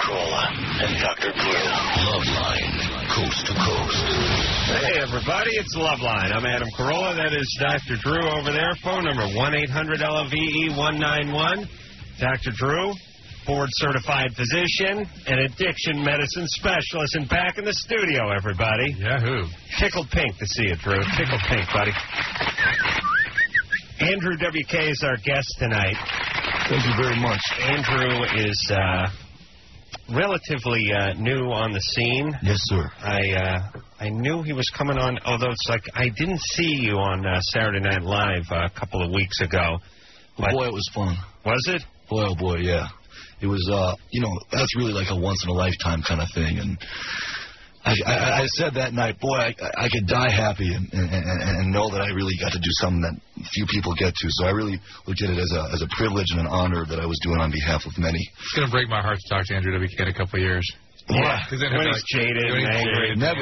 Carolla and Dr. Drew. Loveline, coast to coast. Hey, everybody, it's Loveline. I'm Adam Carolla. That is Dr. Drew over there. Phone number 1-800-LVE-191. Dr. Drew, board-certified physician and addiction medicine specialist. And back in the studio, everybody. Yahoo. Tickled pink to see you, Drew. Tickled pink, buddy. Andrew W.K. is our guest tonight. Thank you very much. Andrew is relatively new on the scene. Yes, sir. I knew he was coming on, although it's like I didn't see you on Saturday Night Live a couple of weeks ago. But boy, it was fun. Was it? Boy, oh boy, yeah. It was, that's really like a once-in-a-lifetime kind of thing. And I said that night, boy, I could die happy and know that I really got to do something that few people get to. So I really looked at it as a privilege and an honor that I was doing on behalf of many. It's going to break my heart to talk to Andrew W.K. in a couple of years. Yeah, when he's jaded and angry. Never.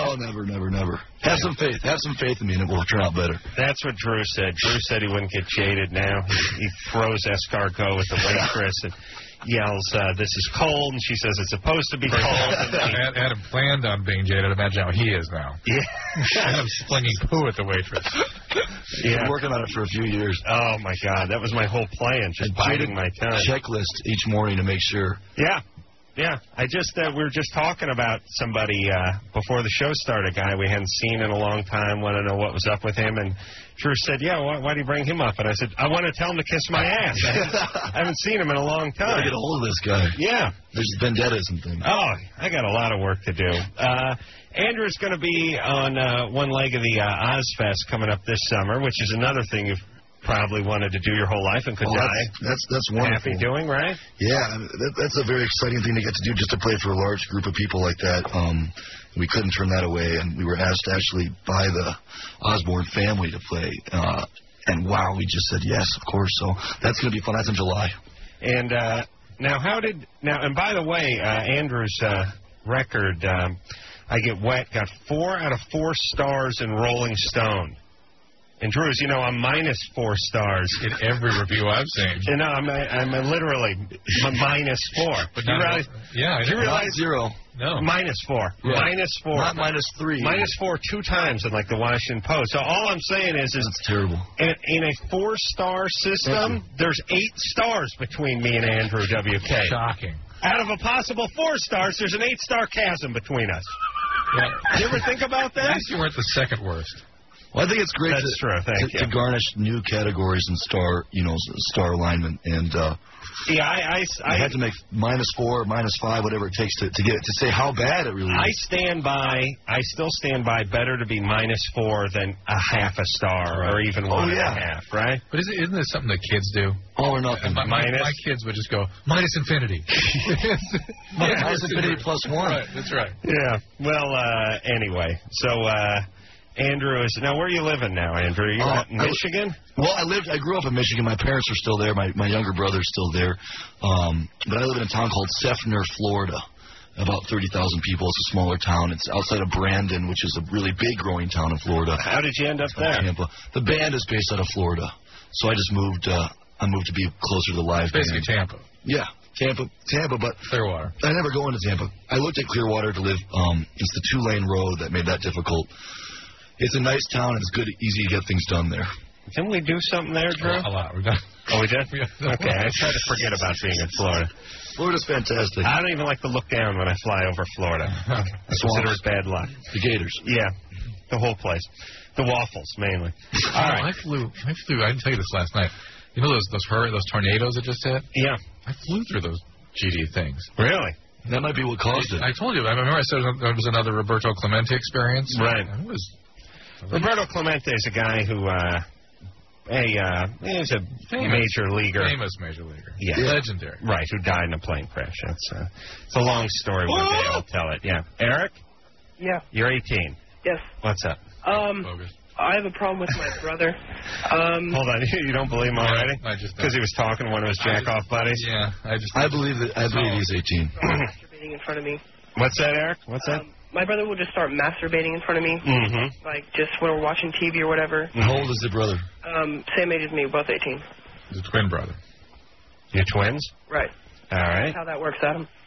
Have some faith. Have some faith in me, and it will turn out better. That's what Drew said. Drew said he wouldn't get jaded now. He throws escargot at the waitress and yells, "This is cold," and she says, "It's supposed to be cold." And Adam planned on being jaded. Imagine how he is now. Yeah. Adam slinging poo at the waitress. Yeah. I've been working on it for a few years. Oh, my God. That was my whole plan, just biding my time. Checklist each morning to make sure. Yeah. Yeah, we were just talking about somebody before the show started, a guy we hadn't seen in a long time, wanted to know what was up with him, and Drew said, yeah, why do you bring him up? And I said, I want to tell him to kiss my ass. I haven't seen him in a long time. Gotta get a hold of this guy. Yeah. There's vendettas and things. Oh, I got a lot of work to do. Andrew's going to be on one leg of the Ozfest coming up this summer, which is another thing you've probably wanted to do your whole life and could die. That's wonderful. Happy doing, right? Yeah, that's a very exciting thing to get to do, just to play for a large group of people like that. We couldn't turn that away, and we were asked actually by the Osborne family to play. And wow, we just said yes, of course. So that's going to be fun. That's in July. And and by the way, Andrew's record, I Get Wet, got 4 out of 4 stars in Rolling Stone. And Drew's, I'm minus 4 stars in every review I've seen. I'm literally minus 4. But do you realize? Yeah, do you realize 0? No, minus 4. Yeah. Minus 4. Not minus 3. Minus 4 2 times in like the Washington Post. So all I'm saying is that's terrible. In a 4-star system, there's 8 stars between me and Andrew WK. Shocking. Out of a possible 4 stars, there's an 8-star chasm between us. Yeah. You ever think about that? At least you weren't the second worst. Well, I think it's great to garnish new categories and star alignment. And I had to make minus 4, minus 5, whatever it takes to say how bad it really is. I still stand by better to be minus 4 than a half a star or even 1.5, right? But isn't this something that kids do? All or nothing. My kids would just go, minus infinity. Minus infinity plus 1. Right, that's right. Yeah. Well, anyway, so... Andrew is now. Where are you living now, Andrew? Are you in Michigan? Well, I grew up in Michigan. My parents are still there. My younger brother's still there. But I live in a town called Seffner, Florida. About 30,000 people. It's a smaller town. It's outside of Brandon, which is a really big growing town in Florida. How did you end up there? Tampa. The band is based out of Florida, so I just moved. I moved to be closer to the live basically band. Tampa. Yeah. Tampa, but Clearwater. I never go into Tampa. I looked at Clearwater to live. It's the 2-lane road that made that difficult. It's a nice town, and it's good, easy to get things done there. Didn't we do something there, Drew? A lot. We've done. Oh, we did? Okay, I try to forget about being in Florida. Florida's fantastic. I don't even like to look down when I fly over Florida. I consider it bad luck. The Gators. Yeah, the whole place. The waffles, mainly. All right. I flew. I didn't tell you this last night. You know those tornadoes that just hit? Yeah. I flew through those GD things. Really? That might be what caused it. I told you. I remember I said it was another Roberto Clemente experience. Right. Roberto Clemente is a guy who, he's a major leaguer. Famous major leaguer. Yeah. Legendary. Right, who died in a plane crash. It's a long story. One day I'll tell it. Yeah. Eric? Yeah. You're 18. Yes. What's up? I have a problem with my brother. Hold on. You don't believe him already? Because he was talking to one of his jack-off buddies? Yeah. I believe he's 18. Masturbating in front of me. What's that, Eric? What's that? My brother will just start masturbating in front of me. Mm-hmm. Like, just when we're watching TV or whatever. How old is the brother? Same age as me, both 18. He's a twin brother. You're twins? Right. All right. That's how that works, Adam.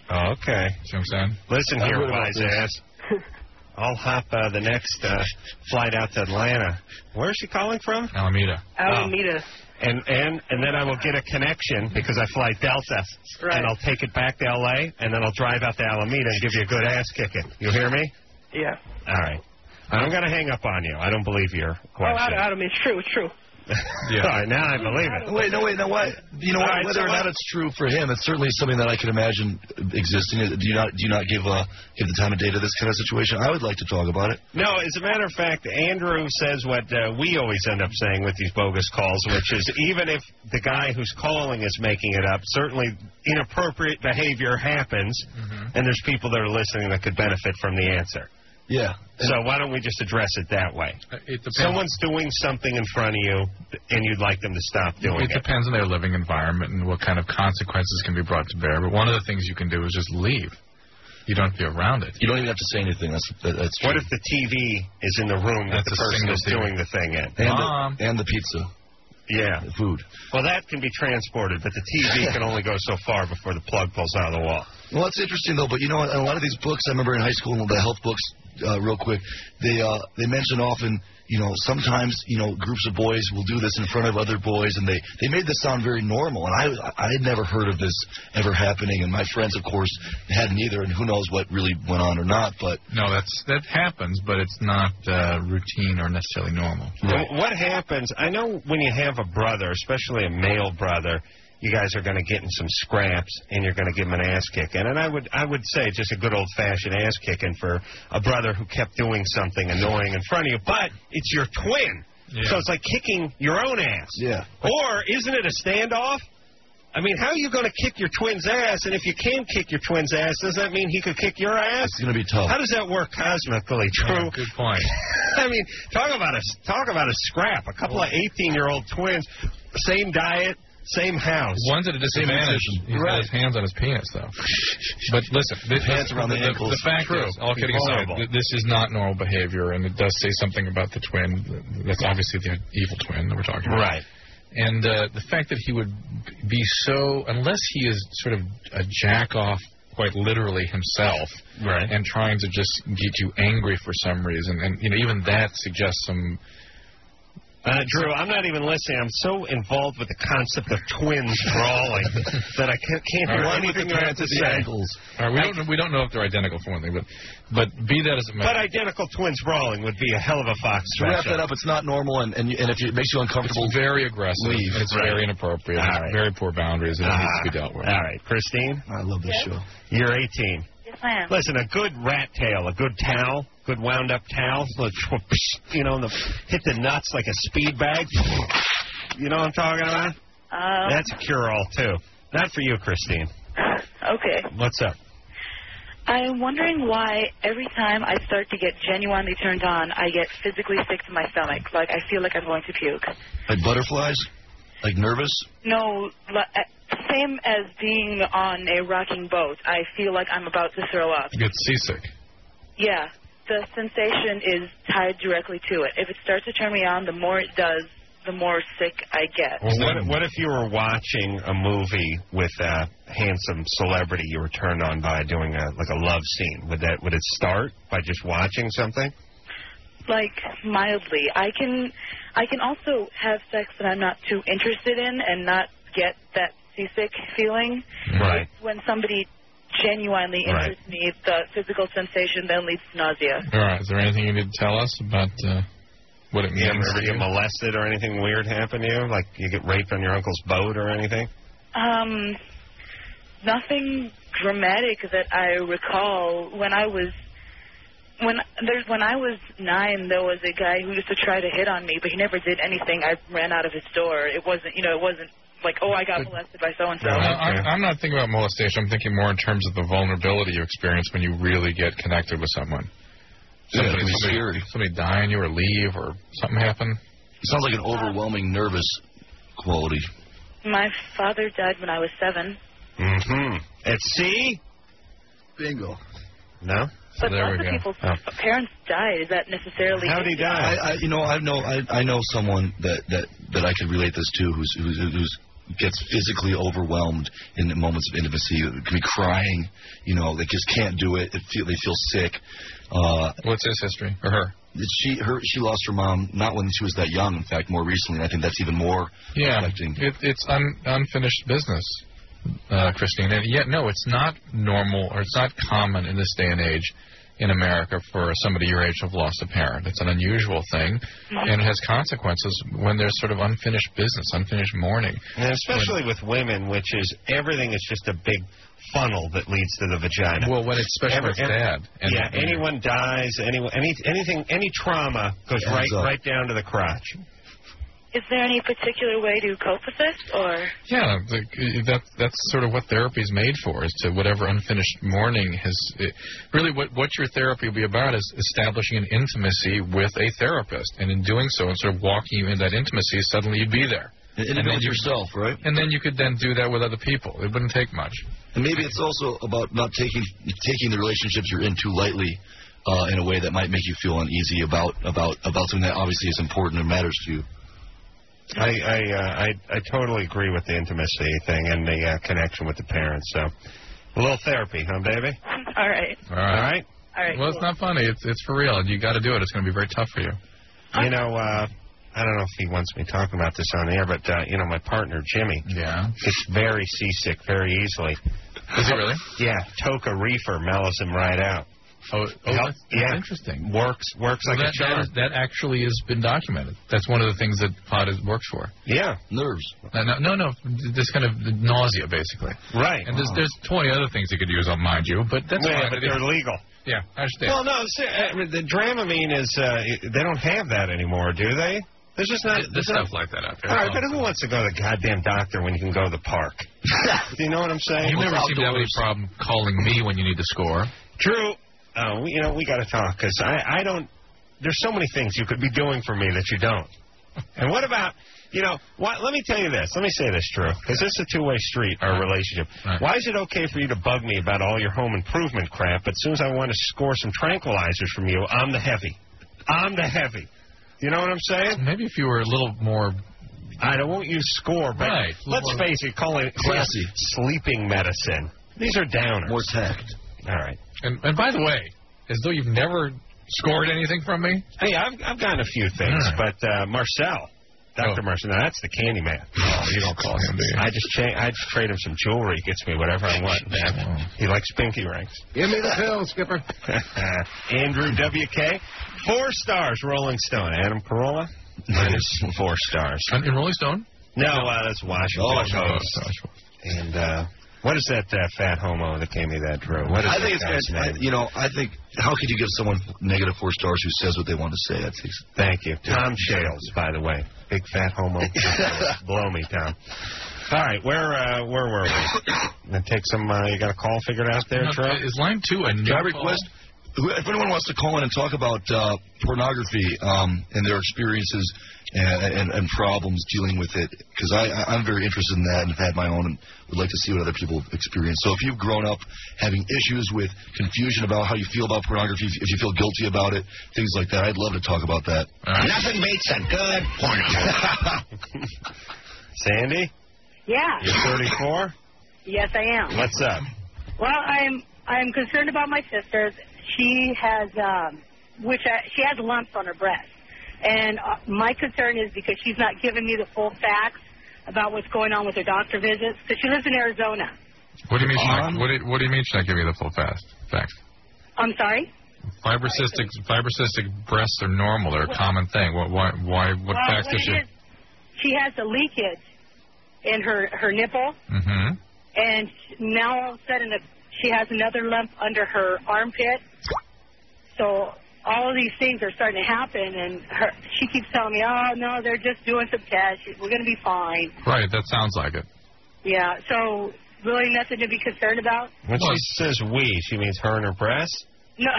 Oh, okay. See what I'm saying? Listen I've here, heard about wise this. ass. I'll hop the next flight out to Atlanta. Where's she calling from? Alameda. Alameda. And then I will get a connection because I fly Delta. Right. And I'll take it back to L.A., and then I'll drive out to Alameda and give you a good ass kicking. You hear me? Yeah. All right. I'm going to hang up on you. I don't believe your Oh, question. Adam, it's true. It's true. Yeah. All right, now I believe it. Wait, no, what? You know, All right, whether so or not it's true for him, it's certainly something that I can imagine existing. Do you not give the time of day to this kind of situation? I would like to talk about it. No, as a matter of fact, Andrew says what we always end up saying with these bogus calls, which is even if the guy who's calling is making it up, certainly inappropriate behavior happens, and there's people that are listening that could benefit from the answer. Yeah. So why don't we just address it that way? It depends. Someone's doing something in front of you, and you'd like them to stop doing It depends on their living environment and what kind of consequences can be brought to bear. But one of the things you can do is just leave. You don't have to be around it. You don't even have to say anything. That's true. What if the TV is in the room that That's the a person single is TV. doing the thing in? And the pizza, Yeah. the food. Well, that can be transported, but the TV can only go so far before the plug pulls out of the wall. Well, that's interesting, though. But, you know, in a lot of these books, I remember in high school, the health books, real quick, they mention often, you know, sometimes, you know, groups of boys will do this in front of other boys, and they made this sound very normal. And I had never heard of this ever happening, and my friends, of course, hadn't either, and who knows what really went on or not. But No, that happens, but it's not routine or necessarily normal. Right. What happens, I know when you have a brother, especially a male brother, you guys are going to get in some scraps, and you're going to give him an ass kicking. And I would say just a good old-fashioned ass kicking for a brother who kept doing something annoying in front of you. But it's your twin, so it's like kicking your own ass. Yeah. Or isn't it a standoff? I mean, how are you going to kick your twin's ass? And if you can kick your twin's ass, does that mean he could kick your ass? it's going to be tough. How does that work cosmically? True. Yeah, good point. I mean, talk about a scrap. A couple of 18-year-old twins, same diet, same house. One's at a disadvantage. He's got his hands on his penis, though. But listen, Hands around the ankles. the fact is, all kidding aside, this is not normal behavior, and it does say something about the twin. That's obviously the evil twin that we're talking about. Right. And the fact that he would be so, unless he is sort of a jack-off, quite literally himself, Right. and trying to just get you angry for some reason, and you know, even that suggests some. Drew, I'm not even listening. I'm so involved with the concept of twins brawling that I can't hear anything you have to say. Ankles. All right, we don't know if they're identical for one thing, but be that as it may. But identical twins brawling would be a hell of a Fox To wrap special. that up, it's not normal, and if it makes you uncomfortable, It's very aggressive. Leave. And it's Right. very inappropriate. All right. Very poor boundaries, and it needs to be dealt with. All right, Christine, I love this show. you're 18. Yes, I am. Listen, a good rat tail, a good towel, good wound-up towel, you know, hit the nuts like a speed bag. You know what I'm talking about? That's a cure-all, too. Not for you, Christine. Okay. What's up? I'm wondering why every time I start to get genuinely turned on, I get physically sick to my stomach. Like, I feel like I'm going to puke. Like butterflies? Like nervous? No, same as being on a rocking boat. I feel like I'm about to throw up. You get seasick. Yeah. The sensation is tied directly to it. If it starts to turn me on, the more it does, the more sick I get. Well, what if you were watching a movie with a handsome celebrity you were turned on by doing a love scene? Would it start by just watching something? Like, mildly. I can also have sex that I'm not too interested in and not get that seasick feeling. Right. When somebody genuinely interests me, the physical sensation then leads to nausea. All right. Is there anything you need to tell us about what it means? You ever to get you? molested or anything weird happen to you? Like you get raped on your uncle's boat or anything? Nothing dramatic that I recall. When I was 9, there was a guy who used to try to hit on me, but he never did anything. I ran out of his door. It wasn't like, oh, I got molested by so-and-so. I'm not thinking about molestation. I'm thinking more in terms of the vulnerability you experience when you really get connected with someone. Somebody die on you or leave or something happen. It sounds like an overwhelming nervous quality. My father died when I was 7. Mm-hmm. At sea? Bingo. No? But there lots we of go. people's parents died. Is that necessarily... How'd he die? I know someone that I could relate this to who's gets physically overwhelmed in the moments of intimacy. It can be crying, they just can't do it. They feel sick. What's his history, or her? She lost her mom not when she was that young. In fact, more recently. And I think that's even more affecting. It's unfinished business, Christine. And yet, no, it's not normal or it's not common in this day and age in America for somebody your age to have lost a parent. It's an unusual thing, and it has consequences when there's sort of unfinished business, unfinished mourning. And especially with women, which is everything is just a big funnel that leads to the vagina. Well, when it's especially with dad. Anyone dies, any trauma goes right down to the crotch. Is there any particular way to cope with this, or? Yeah, that's sort of what therapy is made for, is to whatever unfinished mourning has... really, what your therapy will be about is establishing an intimacy with a therapist, and in doing so, and sort of walking you into that intimacy, suddenly you'd be there. And then yourself, right? And then you could then do that with other people. It wouldn't take much. And maybe it's also about not taking the relationships you're in too lightly in a way that might make you feel uneasy about something that obviously is important and matters to you. I totally agree with the intimacy thing and the connection with the parents. So, a little therapy, huh, baby? All right. All right. Well, cool. It's not funny. It's for real. You got to do it. It's going to be very tough for you. I don't know if he wants me talking about this on the air, but my partner Jimmy, gets very seasick very easily. Is he really? Yeah, Toka Reefer mellows him right out. That's interesting. Works like a charm. That actually has been documented. That's one of the things that pot works for. Yeah, nerves. No, this kind of nausea, basically. Right. And there's 20 other things you could use, mind you, but that's fine. But they're legal. Yeah, I understand. Well, no, the Dramamine is they don't have that anymore, do they? There's just not there's stuff like that out there. All right, but who wants to go to the goddamn doctor when you can go to the park? Do you know what I'm saying? You never seem to have any problem calling me when you need to score. True. We got to talk, because I don't... There's so many things you could be doing for me that you don't. And what about... let me tell you this. Let me say this, Drew, because this is a two-way street, our relationship. Right. Why is it okay for you to bug me about all your home improvement crap, but as soon as I want to score some tranquilizers from you, I'm the heavy. I'm the heavy. You know what I'm saying? Maybe if you were a little more... I won't use score, but let's face it, call it classy sleeping medicine. These are downers. More tact. All right. And by the way, as though you've never scored anything from me? Hey, I've gotten a few things, but Marcel, Dr. Marcel, now that's the candy man. Oh, you don't call him, do you? I just trade him some jewelry. He gets me whatever I want. He likes pinky rings. Give me the pill, Skipper. Andrew WK, 4 stars, Rolling Stone. Adam Carolla, -4 stars. In Rolling Stone? No, that's Washington Post. And what is that fat homo that gave me that, Drew? What is I think that it's guy's name? I think how could you give someone -4 stars who says what they want to say? Thank you. Tom Shales, by the way. Big fat homo. Blow me, Tom. All right, where were we? And take some, you got a call figured out there, Drew? Is line 2 a new Can I request, if anyone wants to call in and talk about pornography and their experiences and problems dealing with it, because I'm very interested in that and have had my own and would like to see what other people experience. So if you've grown up having issues with confusion about how you feel about pornography, if you feel guilty about it, things like that, I'd love to talk about that. Nothing beats a good porno. Sandy? Yeah. You're 34? Yes, I am. What's up? Well, I'm concerned about my sister. She has she has lumps on her breast. And my concern is because she's not giving me the full facts about what's going on with her doctor visits, because she lives in Arizona. What do you mean? What do you mean she's not giving you the full facts? I'm sorry? Fibrocystic breasts are normal. They're a common thing. What facts does she? She has a leakage in her nipple, and now all of a sudden she has another lump under her armpit. So all of these things are starting to happen, and she keeps telling me, oh, no, they're just doing some tests. We're going to be fine. Right, that sounds like it. Yeah, so really nothing to be concerned about? When she says we, she means her and her breasts? No,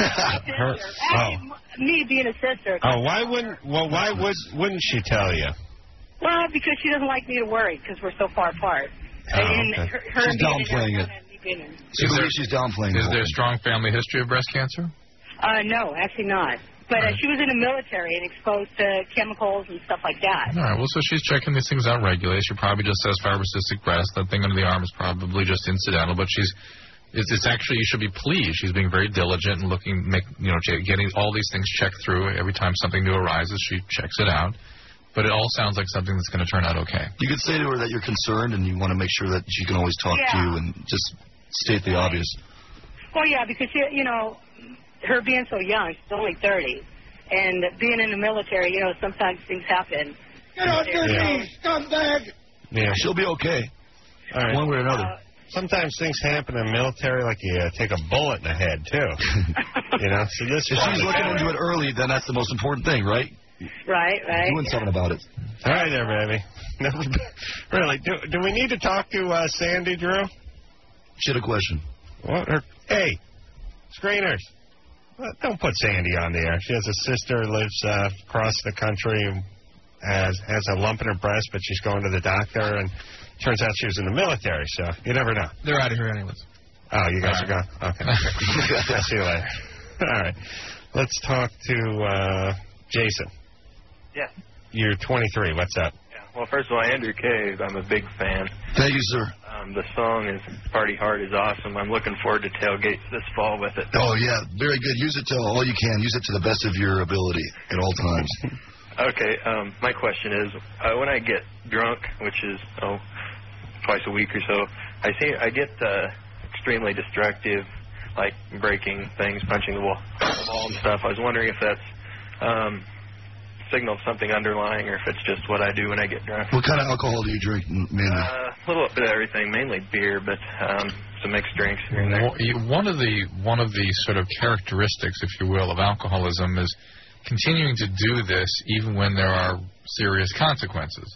me being a sister. Oh, why wouldn't she tell you? Well, because she doesn't like me to worry, because we're so far apart. And she's downplaying it. She's downplaying it. Is there a strong family history of breast cancer? No, actually not. But she was in the military and exposed to chemicals and stuff like that. All right, well, so she's checking these things out regularly. She probably just has fibrocystic breast. That thing under the arm is probably just incidental, but it's actually, you should be pleased. She's being very diligent and getting all these things checked through. Every time something new arises, she checks it out. But it all sounds like something that's going to turn out okay. You could say to her that you're concerned and you want to make sure that she can always talk to you and just state the obvious. Well, yeah, because, her being so young, she's only 30, and being in the military, sometimes things happen. Get on your knees, scumbag! Yeah, she'll be okay. All right. One way or another. Sometimes things happen in the military, like you take a bullet in the head, too. So if she's looking into it early, then that's the most important thing, right? Right. Doing something about it. All right there, baby. Really, do we need to talk to Sandy, Drew? She had a question. What? Hey, screeners. Well, don't put Sandy on the air. She has a sister who lives across the country and has a lump in her breast, but she's going to the doctor, and turns out she was in the military, so you never know. They're out of here anyways. Oh, you guys are gone? Okay. I'll see you later. All right. Let's talk to Jason. Yeah. You're 23. What's up? Yeah. Well, first of all, Andrew Cave, I'm a big fan. Thank you, sir. The song is Party Hard is awesome. I'm looking forward to tailgates this fall with it. Oh, yeah. Very good. Use it to all you can. Use it to the best of your ability at all times. Okay. My question is, when I get drunk, which is twice a week or so, I get extremely destructive, like breaking things, punching the wall and stuff. I was wondering if that's signal something underlying, or if it's just what I do when I get drunk. What kind of alcohol do you drink mainly? A little bit of everything, mainly beer, but some mixed drinks here and there. One of the sort of characteristics, if you will, of alcoholism is continuing to do this even when there are serious consequences.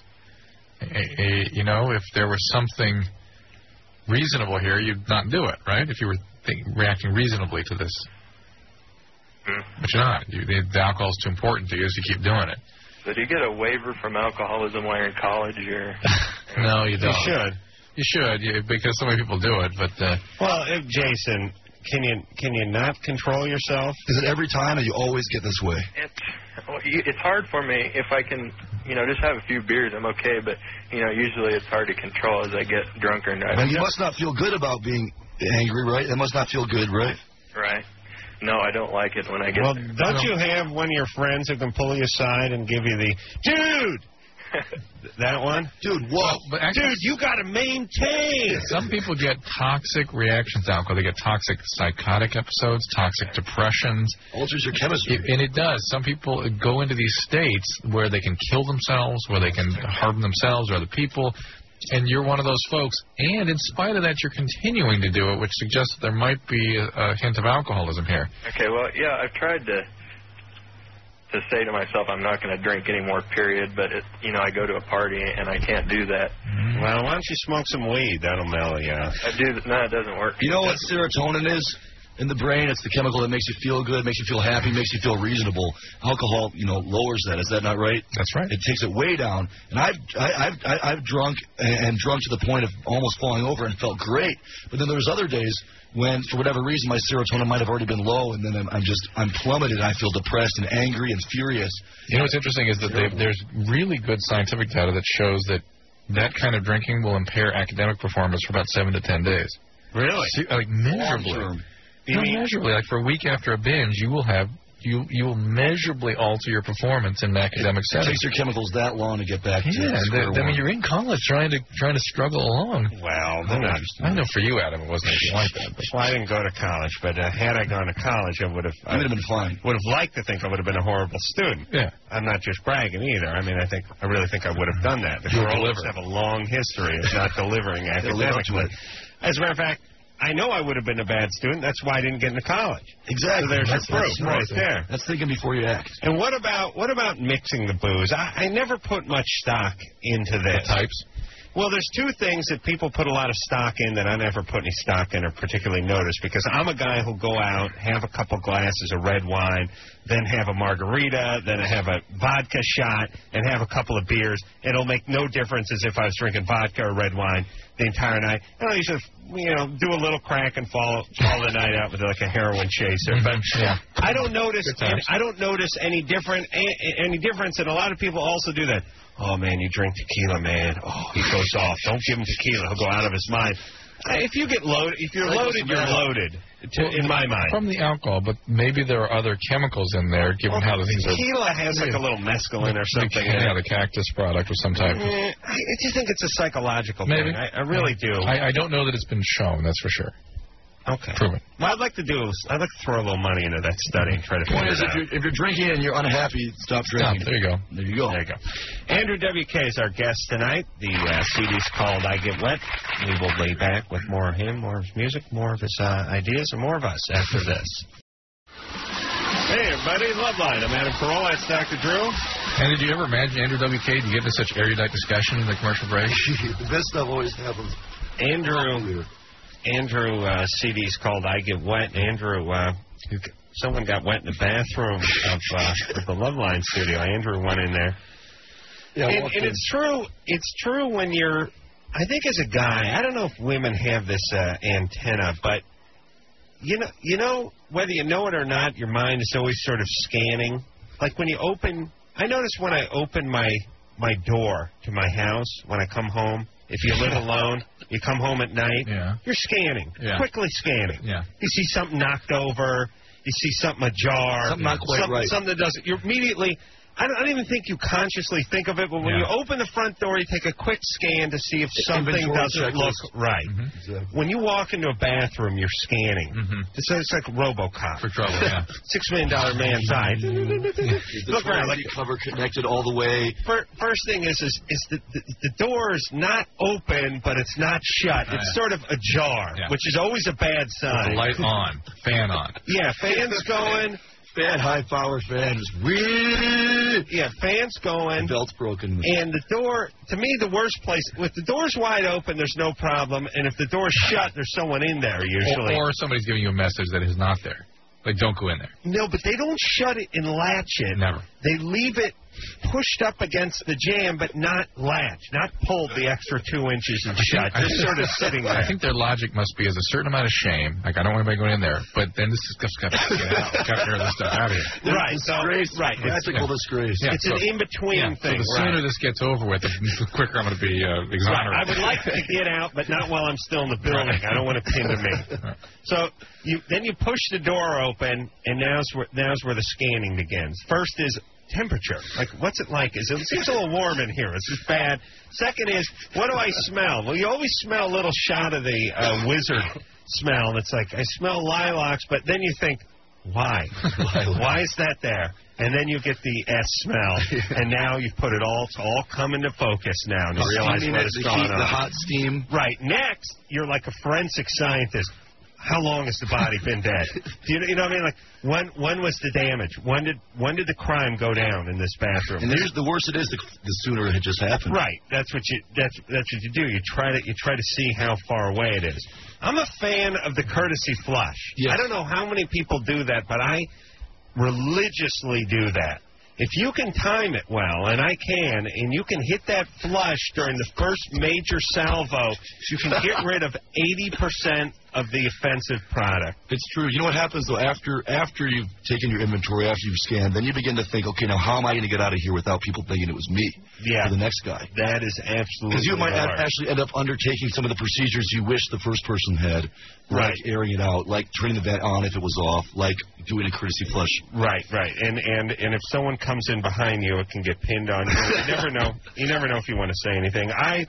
If there was something reasonable here, you'd not do it, right? If you were reacting reasonably to this. But you're not. The alcohol is too important to you, so you keep doing it. So do you get a waiver from alcoholism while you're in college? Or No, you don't. You should. Because so many people do it. But well, Jason, can you not control yourself? Is it every time, or you always get this way? It's hard for me. If I can, just have a few beers, I'm okay. But usually it's hard to control as I get drunker. And you must not feel good about being angry, right? That must not feel good, right? Right. No, I don't like it when I get... Well, don't you have one of your friends who can pull you aside and give you the, dude, that one? Dude, whoa. But actually, dude, you got to maintain. Some people get toxic reactions to alcohol. They get toxic psychotic episodes, toxic depressions. Alters your chemistry. And it does. Some people go into these states where they can kill themselves, where they can harm themselves or other people. And you're one of those folks, and in spite of that, you're continuing to do it, which suggests that there might be a hint of alcoholism here. Okay, well, yeah, I've tried to say to myself I'm not going to drink anymore, period, but, I go to a party, and I can't do that. Well, why don't you smoke some weed? That'll mellow you out. No, it doesn't work. You know what serotonin is? In the brain, it's the chemical that makes you feel good, makes you feel happy, makes you feel reasonable. Alcohol, lowers that. Is that not right? That's right. It takes it way down. And I've drunk and drunk to the point of almost falling over and felt great. But then there's other days when, for whatever reason, my serotonin might have already been low, and then I'm plummeted. I feel depressed and angry and furious. What's interesting is that there's really good scientific data that shows that kind of drinking will impair academic performance for about 7 to 10 days. Really? Like measurably. Measurably, like for a week after a binge, you will measurably alter your performance in an academic setting. It takes your chemicals that long to get back to square one. You're in college trying to struggle along. Well, I know for you, Adam, it wasn't anything like that. Well, I didn't go to college, but had I gone to college, I would have been fine. Would have liked to think I would have been a horrible student. Yeah, I'm not just bragging either. I mean, I really think I would have done that. The girls have a long history of not delivering academically. As a matter of fact, I know I would have been a bad student. That's why I didn't get into college. Exactly. So there's your proof right there. That's thinking before you act. And what about mixing the booze? I never put much stock into this. The types? Well, there's two things that people put a lot of stock in that I never put any stock in or particularly notice, because I'm a guy who'll go out, have a couple glasses of red wine, then have a margarita, then have a vodka shot, and have a couple of beers. It'll make no difference as if I was drinking vodka or red wine. the entire night. And I used to, do a little crack and fall the night out with like a heroin chaser. But I don't notice any difference. And a lot of people also do that. Oh man, you drink tequila, man. Oh, he goes off. Don't give him tequila. He'll go out of his mind. If you get loaded, you're loaded. In my mind, from the alcohol, but maybe there are other chemicals in there. Given how the things tequila has like a little mescaline or something. The cactus product or some type. I just think it's a psychological thing. I really do. I don't know that it's been shown. That's for sure. Okay. Proven. What I'd like to throw a little money into that study and try to figure it out. If you're drinking and you're unhappy, stop drinking. There you go. There you go. Andrew WK is our guest tonight. The CD's called I Get Wet. We will be back with more of him, more of his music, more of his ideas, and more of us after this. Hey, everybody. Loveline. I'm Adam Carolla. That's Dr. Drew. And did you ever imagine Andrew WK to get into such erudite discussion in the commercial break? The best stuff always happens. Andrew CD's called I Get Wet. Andrew, someone got wet in the bathroom of the Loveline studio. Andrew went in there. Yeah, and it's true. It's true when you're, I think as a guy, I don't know if women have this antenna, but you know, whether you know it or not, your mind is always sort of scanning. Like when you open, I notice when I open my door to my house, when I come home, if you live alone, you come home at night, you're scanning, quickly scanning. Yeah. You see something knocked over, you see something ajar, something not quite right. Something that doesn't, you're immediately, I don't even think you consciously think of it, but when you open the front door, you take a quick scan to see if something doesn't look right. Mm-hmm. Exactly. When you walk into a bathroom, you're scanning. Mm-hmm. It's like RoboCop. For trouble, $6 million man's eye. Look around, like cover connected all the way. First thing is the door is not open, but it's not shut. It's sort of ajar, which is always a bad sign. The light on, fan on. Yeah, fan's going. Fan, high-power fan, just whee! Yeah, fan's going. The belt's broken. And the door, to me, the worst place, if the door's wide open, there's no problem. And if the door's shut, there's someone in there, usually. Or somebody's giving you a message that is not there. Like, don't go in there. No, but they don't shut it and latch it. Never. They leave it pushed up against the jamb, but not latched, not pulled the extra 2 inches and shut. Just sort of sitting there. I think their logic must be as a certain amount of shame. Like, I don't want anybody going in there, but then this stuff's got to get out. Got to get this stuff out of here. Right. Practical disgrace. Yeah, it's an in-between thing. So the sooner this gets over with, the quicker I'm going to be exonerated. Right. I would like to get out, but not while I'm still in the building. Right. I don't want it pinned to me. Right. So then you push the door open, and now's where the scanning begins. First is temperature. Like, what's it like? It seems a little warm in here. Is this bad? Second is, what do I smell? Well, you always smell a little shot of the wizard smell. And it's like, I smell lilacs, but then you think, why? Why is that there? And then you get the S smell, and now you've put it all, it's all come into focus now, and you realize what is going on. The hot steam. Right. Next, you're like a forensic scientist. How long has the body been dead? You know what I mean? Like, when was the damage? When did the crime go down in this bathroom? And the worse it is, the sooner it just happened. Right. That's what you do. You try to see how far away it is. I'm a fan of the courtesy flush. Yes. I don't know how many people do that, but I religiously do that. If you can time it well, and I can, and you can hit that flush during the first major salvo, you can get rid of 80% of the offensive product. It's true. You know what happens, though? After you've taken your inventory, after you've scanned, then you begin to think, okay, now how am I going to get out of here without people thinking it was me? Yeah. Or the next guy. That is absolutely because you might actually end up undertaking some of the procedures you wish the first person had. Right. Like airing it out, like turning the vent on if it was off, like doing a courtesy flush. Right. And if someone comes in behind you, it can get pinned on you. You never know. You never know if you want to say anything. I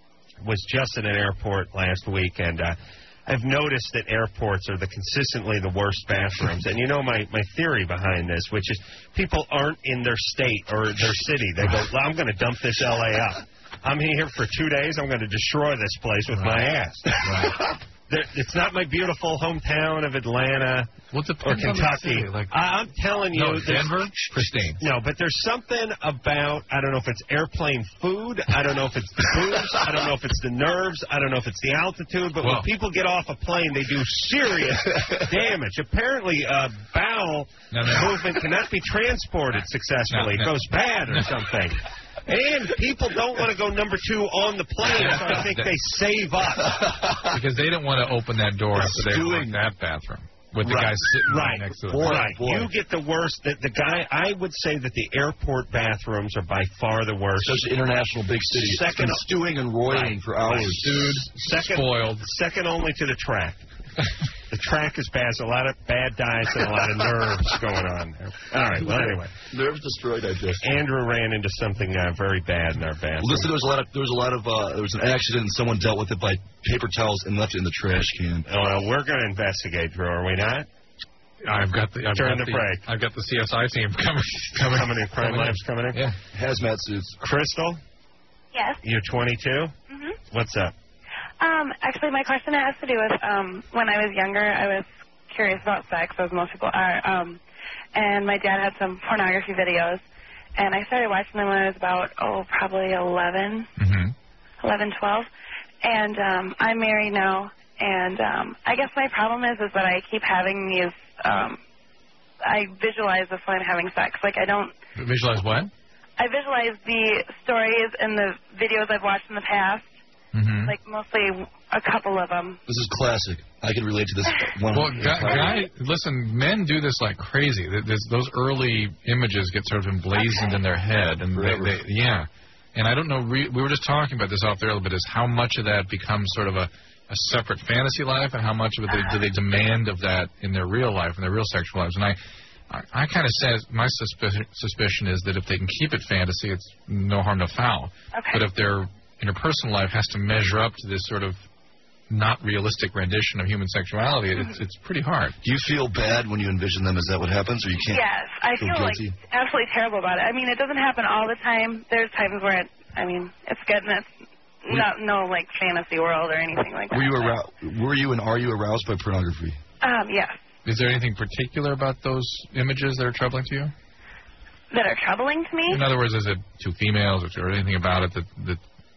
was just at an airport last week, and I've noticed that airports are consistently the worst bathrooms. And you know my theory behind this, which is people aren't in their state or their city. They go, I'm going to dump this L.A. up. I'm here for 2 days. I'm going to destroy this place with my ass. Right. It's not my beautiful hometown of Atlanta or Kentucky. I'm telling you. No, Denver? Pristine. No, but there's something about, I don't know if it's airplane food, I don't know if it's the booze, I don't know if it's the nerves, I don't know if it's the altitude, but when people get off a plane, they do serious damage. Apparently, bowel movement cannot be transported successfully. It goes bad or something. And people don't want to go number 2 on the plane, so I think they save up. Because they don't want to open that door after they walk that bathroom. With the guy sitting right next to them. Right. You get the worst. The guy, I would say that the airport bathrooms are by far the worst. Especially international big cities. Second, stewing and roiling for hours. Dude, spoiled. Second only to the track. The track is bad. There's a lot of bad diets and a lot of nerves going on there. All right. Well, anyway. Nerves destroyed, I guess. Andrew ran into something very bad in our bathroom. Listen, there was an accident and someone dealt with it by paper towels and left it in the trash can. We're going to investigate, Drew. Are we not? I've got the break. I've got the CSI team coming in. Crime Lab's coming in. Yeah. Hazmat suits. Crystal. Yes. You're 22. Mhm. What's up? Actually, my question has to do with when I was younger, I was curious about sex, as most people are. And my dad had some pornography videos, and I started watching them when I was about, probably 11, 12. And I'm married now, and I guess my problem is that I keep having these, I visualize this when I'm having sex. Like, I don't... Visualize what? I visualize the stories and the videos I've watched in the past. Like, mostly a couple of them. This is classic. I can relate to this one. Well, listen, men do this like crazy. Those early images get sort of emblazoned in their head. And yeah. And I don't know, we were just talking about this off there a little bit, is how much of that becomes sort of a separate fantasy life and how much of it do they demand of that in their real life, in their real sexual lives. And I kind of say, my suspicion is that if they can keep it fantasy, it's no harm, no foul. Okay. But if their interpersonal life has to measure up to this sort of not realistic rendition of human sexuality, it's pretty hard. Do you feel bad when you envision them? Is that what happens, or you can't? Yes, I feel guilty? like absolutely terrible about it. I mean, it doesn't happen all the time. There's times where it's good and it's no like fantasy world or anything like that. Were you and are you aroused by pornography? Yes. Is there anything particular about those images that are troubling to you? That are troubling to me? In other words, is it 2 females or anything about it that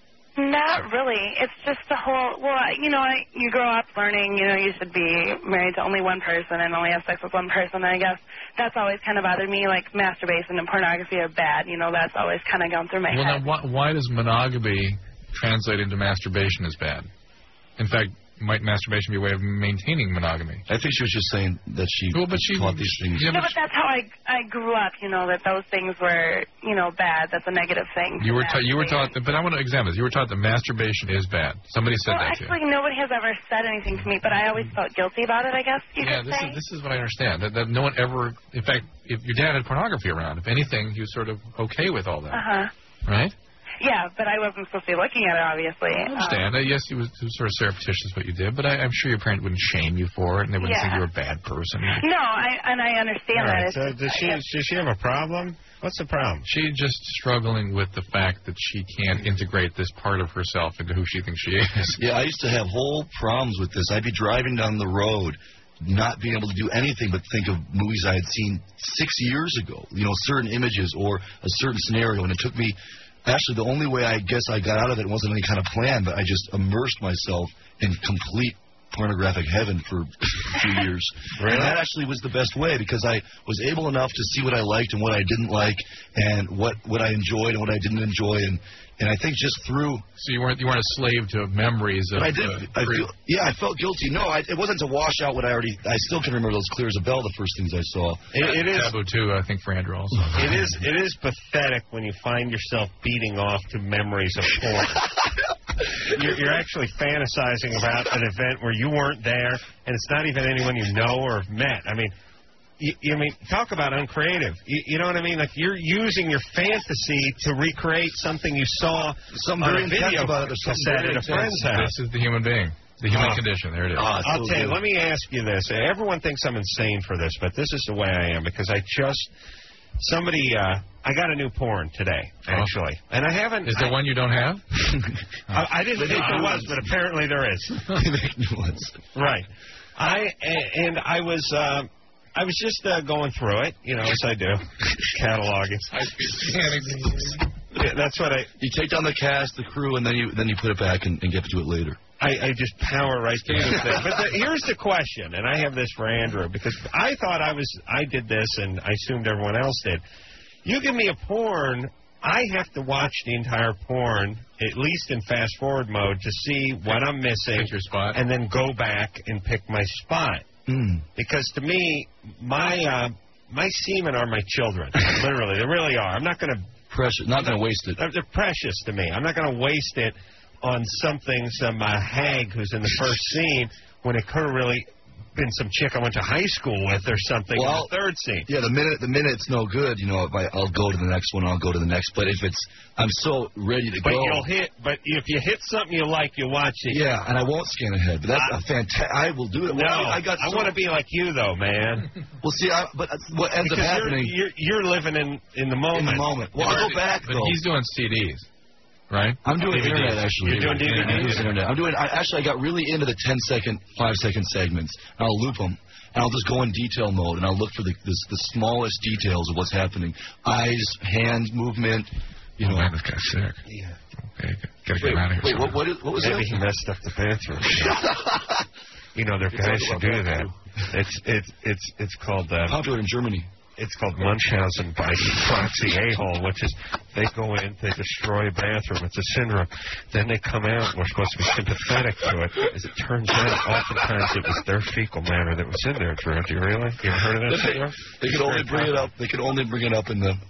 Not really. It's just the whole, you grow up learning, you should be married to only one person and only have sex with one person. And I guess that's always kind of bothered me, like masturbation and pornography are bad. That's always kind of gone through my head. Well, now, why does monogamy translate into masturbation as bad? In fact, might masturbation be a way of maintaining monogamy? I think she was just saying that she taught these things. Yeah, but that's how I grew up, that those things were, bad. That's a negative thing. You were taught, but I want to examine this. You were taught that masturbation is bad. Somebody said that to you. Actually, nobody has ever said anything to me, but I always felt guilty about it, I guess you could say. This is what I understand. That no one ever, in fact, if your dad had pornography around, if anything, he was sort of okay with all that. Right? Yeah, but I wasn't supposed to be looking at it, obviously. I understand. Yes, it was sort of surreptitious what you did, but I'm sure your parents wouldn't shame you for it, and they wouldn't think you were a bad person. No, I understand that. So does she have a problem? What's the problem? She's just struggling with the fact that she can't integrate this part of herself into who she thinks she is. Yeah, I used to have whole problems with this. I'd be driving down the road, not being able to do anything but think of movies I had seen 6 years ago, certain images or a certain scenario, and it took me... Actually, the only way I guess I got out of it wasn't any kind of plan, but I just immersed myself in complete pornographic heaven for a few years. Really? And that actually was the best way because I was able enough to see what I liked and what I didn't like and what I enjoyed and what I didn't enjoy. And I think just through... So you weren't a slave to memories of... But I did. I felt guilty. No, it wasn't to wash out what I already... I still can remember those clear as a bell, the first things I saw. It is taboo, too, I think, for Andrew also. It is pathetic when you find yourself beating off to memories of porn. You're actually fantasizing about an event where you weren't there, and it's not even anyone you know or have met. I mean... You mean, talk about uncreative. You know what I mean? Like, you're using your fantasy to recreate something you saw on a video cassette at a friend's house. This is the human being, the human condition. There it is. I'll tell you, let me ask you this. Everyone thinks I'm insane for this, but this is the way I am, because I got a new porn today, actually. And I haven't... Is there one you don't have? I didn't think there was, but apparently there is. Right. I was just going through it, as I do, cataloging. Yeah, that's what you take down the cast, the crew, and then you put it back and get to it later. I just power right through this thing. But here's the question, and I have this for Andrew, because I thought I did this, and I assumed everyone else did. You give me a porn, I have to watch the entire porn, at least in fast-forward mode, to see what I'm missing. Pick your spot. And then go back and pick my spot. Because to me, my semen are my children. Literally, they really are. I'm not going to... Not going to waste it. They're precious to me. I'm not going to waste it on something, some hag who's in the first scene, when it could have really been some chick I went to high school with or something in the third scene. Yeah, the minute it's no good, I'll go to the next one, I'll go to the next. But if I'm so ready to go. But if you hit something you like, you watch it. Yeah, and I won't scan ahead. But that's a fantastic. I will do it. No, I want to be like you, though, man. Well, see, but what ends up happening? You're living in the moment. In the moment. Well, I'll go back, though. But he's doing CDs. Right? I'm doing internet, actually. You're doing DVD? I got really into the 10-second, 5-second segments. And I'll loop them. And I'll just go in detail mode, and I'll look for the smallest details of what's happening. Eyes, hand movement, Oh, man, this guy's sick. Yeah. Okay, gotta get him out of here. Wait, what was that? Maybe he messed up the bathroom. There are guys who do that. It's called... popular in Germany. It's called Munchausen by proxy a-hole, which is they go in, they destroy a bathroom. It's a syndrome. Then they come out, and we're supposed to be sympathetic to it. As it turns out, oftentimes it was their fecal matter that was in there, Drew. Do you really? You ever heard of that? They could only bring it up. They could only bring it up in the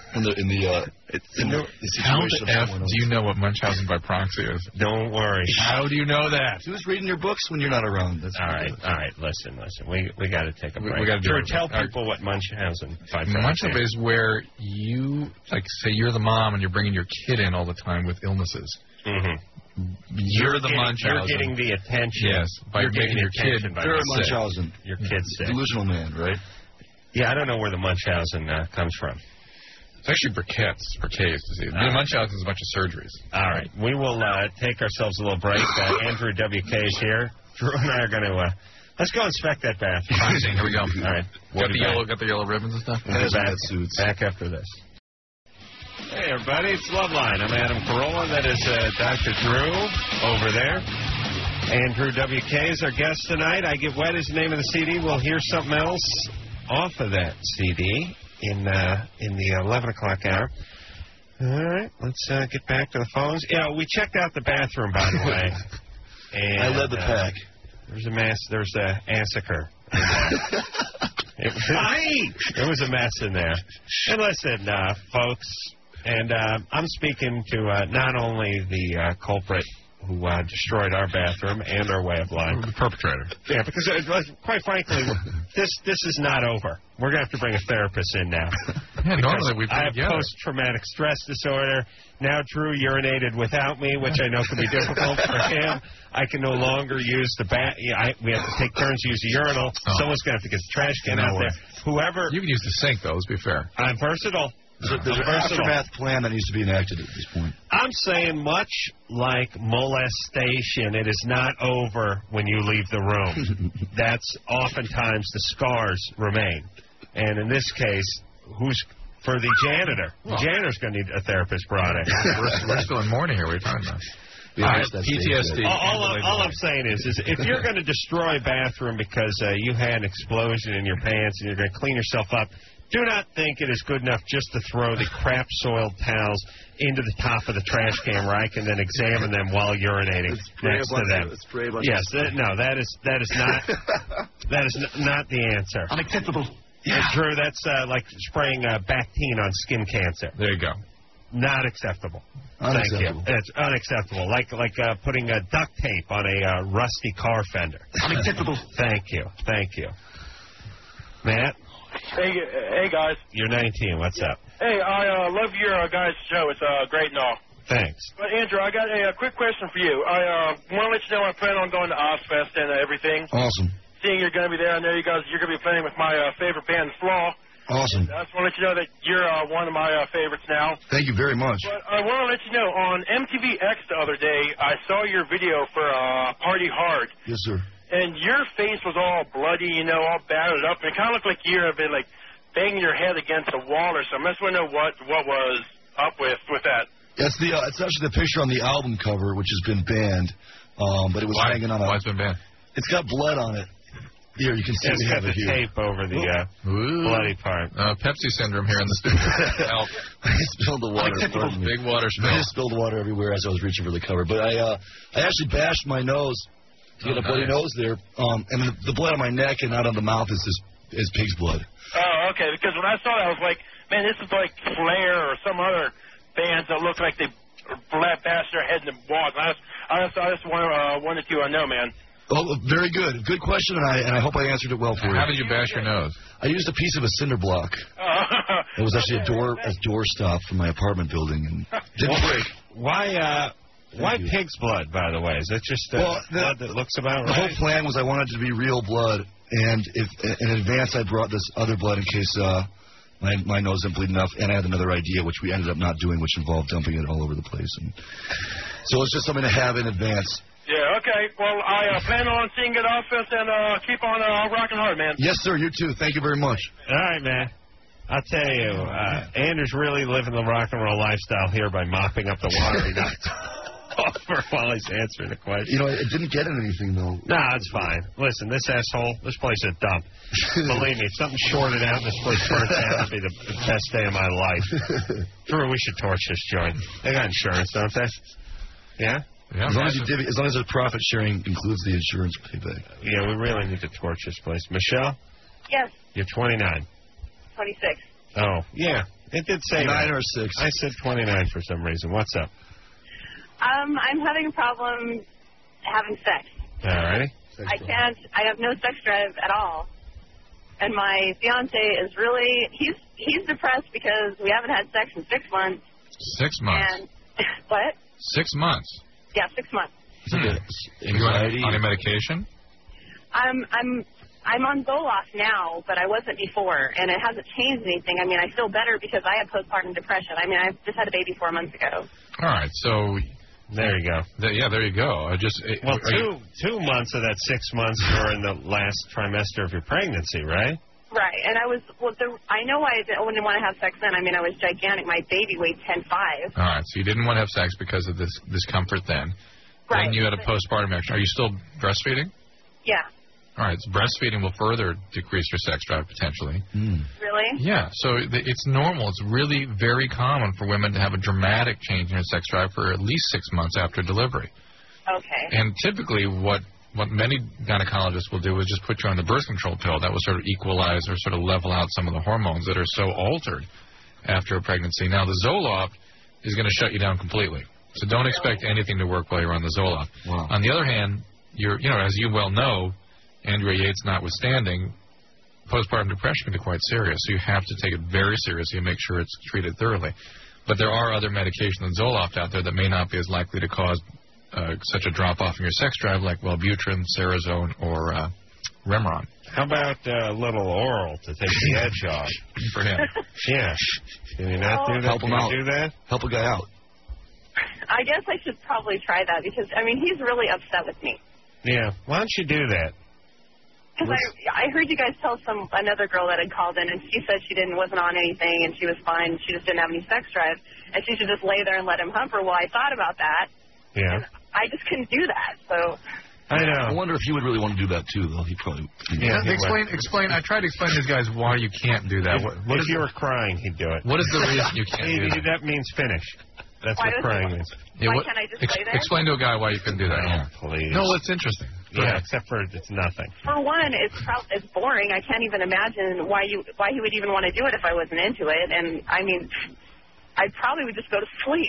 How the F do you know what Munchausen by proxy is? Don't worry. How do you know that? Who's reading your books when you're not around? All right. Listen. We got to take a break. We got to Drew, tell people what Munchausen by proxy Munchausen is where you, say you're the mom and you're bringing your kid in all the time with illnesses. Mm-hmm. You're the Munchausen. You're getting the attention. Yes, by making your kid. You're a Munchausen. Your kid's sick. Delusional man, right? Yeah, I don't know where the Munchausen comes from. It's actually Burkitt's disease. Munchausen is a bunch of surgeries. All right. We will take ourselves a little break. Andrew W.K. is here. Drew and I are going to... let's go inspect that bathroom. Here we go. All right. Got the yellow ribbons and stuff? We'll be back after this. Hey, everybody. It's Loveline. I'm Adam Carolla. That is Dr. Drew over there. Andrew W.K. is our guest tonight. I Get Wet is the name of the CD. We'll hear something else off of that CD in the 11 o'clock hour. All right. Let's get back to the phones. Yeah, we checked out the bathroom, by the way. And, I led the pack. There's a massacre. There was a mess in there. And listen, folks, and I'm speaking to not only the culprit who destroyed our bathroom and our way of life. The perpetrator. Yeah, because quite frankly, this is not over. We're going to have to bring a therapist in now. Yeah, normally I have post-traumatic stress disorder. Now Drew urinated without me, which I know can be difficult for him. I can no longer use the we have to take turns to use the urinal. Someone's going to have to get the trash can out there. Whoever. You can use the sink, though, let's be fair. I'm versatile. There's an aftermath plan that needs to be enacted at this point. I'm saying much like molestation, it is not over when you leave the room. That's oftentimes the scars remain. And in this case, for the janitor? The janitor's going to need a therapist brought in. We're still in mourning here. What are you talking about? PTSD. All I'm saying is if you're going to destroy a bathroom because you had an explosion in your pants and you're going to clean yourself up, do not think it is good enough just to throw the crap-soiled towels into the top of the trash can where I can then examine them while urinating next to them. Yes, that is not the answer. Unacceptable. Yeah. Drew, that's like spraying Bactine on skin cancer. There you go. Not acceptable. Unacceptable. Thank you. It's unacceptable. Like putting duct tape on a rusty car fender. Unacceptable. Thank you. Matt? Hey, guys. You're 19. What's up? Hey, I love your guys' show. It's great and all. Thanks. But, Andrew, I got a quick question for you. I want to let you know I plan on going to Ozfest and everything. Awesome. Seeing you're going to be there, I know you're going to be playing with my favorite band, Flaw. Awesome. I just want to let you know that you're one of my favorites now. Thank you very much. But I want to let you know, on MTVX the other day, I saw your video for Party Hard. Yes, sir. And your face was all bloody, all battered up. And it kind of looked like you had been, banging your head against a wall or something. I just want to know what was up with that. It's actually the picture on the album cover, which has been banned. But it was hanging on Why it's been banned? It's got blood on it. Here, you can see It's we got have the it here. tape over the bloody part. Pepsi syndrome here in the studio. Help. I spilled the water. Pardon me. Big water spill. I just spilled water everywhere as I was reaching for the cover. But I actually bashed my nose to get a bloody nose there. And the blood on my neck and out of the mouth is pig's blood. Oh, okay. Because when I saw that, I was like, man, this is like Flair or some other bands that look like they bashed their head in the wall. I just wanted to know, man. Oh, very good. Good question, and I hope I answered it well for you. How did you bash your nose? I used a piece of a cinder block. It was actually a door stop from my apartment building, and didn't break. Why pig's blood, by the way? Is that just blood that looks about right? The whole plan was I wanted it to be real blood, and if in advance I brought this other blood in case my nose didn't bleed enough, and I had another idea, which we ended up not doing, which involved dumping it all over the place. And so it's just something to have in advance. Yeah, okay. Well, I plan on seeing good offense and keep on rocking hard, man. Yes, sir. You too. Thank you very much. All right, man. I'll tell you, Anders really living the rock and roll lifestyle here by mopping up the water he knocked over while he's answering the question. You know, it didn't get in anything, though. Nah, it's fine. Listen, this place is a dump. Believe me, if something shorted out and this place burnt down, it'd be the best day of my life. Drew, we should torch this joint. They got insurance, don't they? Yeah? Yeah, as long as the profit sharing includes the insurance payback. Yeah, we really need to torch this place. Michelle? Yes. You're 29. 26. Oh, yeah. It did say 9 or 6. I said 29 for some reason. What's up? I'm having a problem having sex. All righty. I have no sex drive at all. And my fiance is really, he's depressed because we haven't had sex in 6 months. 6 months? And, what? 6 months? Yeah, 6 months. Anxiety? On a medication? I'm on Zoloft now, but I wasn't before, and it hasn't changed anything. I mean, I feel better because I had postpartum depression. I mean, I just had a baby 4 months ago. All right, so there you go. There you go. Two months of that 6 months were in the last trimester of your pregnancy, right? Right, and I know I wouldn't want to have sex then. I mean, I was gigantic. My baby weighed 10.5. All right, so you didn't want to have sex because of this discomfort then. Right. Then you had a postpartum reaction. Are you still breastfeeding? Yeah. All right, so breastfeeding will further decrease your sex drive potentially. Really? Yeah, so it's normal. It's really very common for women to have a dramatic change in their sex drive for at least 6 months after delivery. Okay. And typically what many gynecologists will do is just put you on the birth control pill. That will sort of equalize or sort of level out some of the hormones that are so altered after a pregnancy. Now, the Zoloft is going to shut you down completely. So don't expect anything to work while you're on the Zoloft. Wow. On the other hand, as you well know, Andrea Yates notwithstanding, postpartum depression can be quite serious. So you have to take it very seriously and make sure it's treated thoroughly. But there are other medications than Zoloft out there that may not be as likely to cause such a drop-off in your sex drive, like Wellbutrin, Cerazone, or Remeron. How about a little oral to take the edge off for him? Yeah. Can you not do that? Help him out. Do that? Help a guy out. I guess I should probably try that because, I mean, he's really upset with me. Yeah. Why don't you do that? Because I heard you guys tell another girl that had called in, and she said she wasn't on anything, and she was fine. She just didn't have any sex drive, and she should just lay there and let him hump her. Well, I thought about that. Yeah. And I just couldn't do that, so. I know. I wonder if he would really want to do that, too, though. He probably... Yeah, explain. I tried to explain to these guys why you can't do that. If you were crying, he'd do it. What is the reason you can't do that? That means finish. That's what crying means. Why can't I just lay there? Explain to a guy why you couldn't do that. Oh, please. No, it's interesting. Yeah, except for it's nothing. For one, it's boring. I can't even imagine why he would even want to do it if I wasn't into it. And, I mean, I probably would just go to sleep.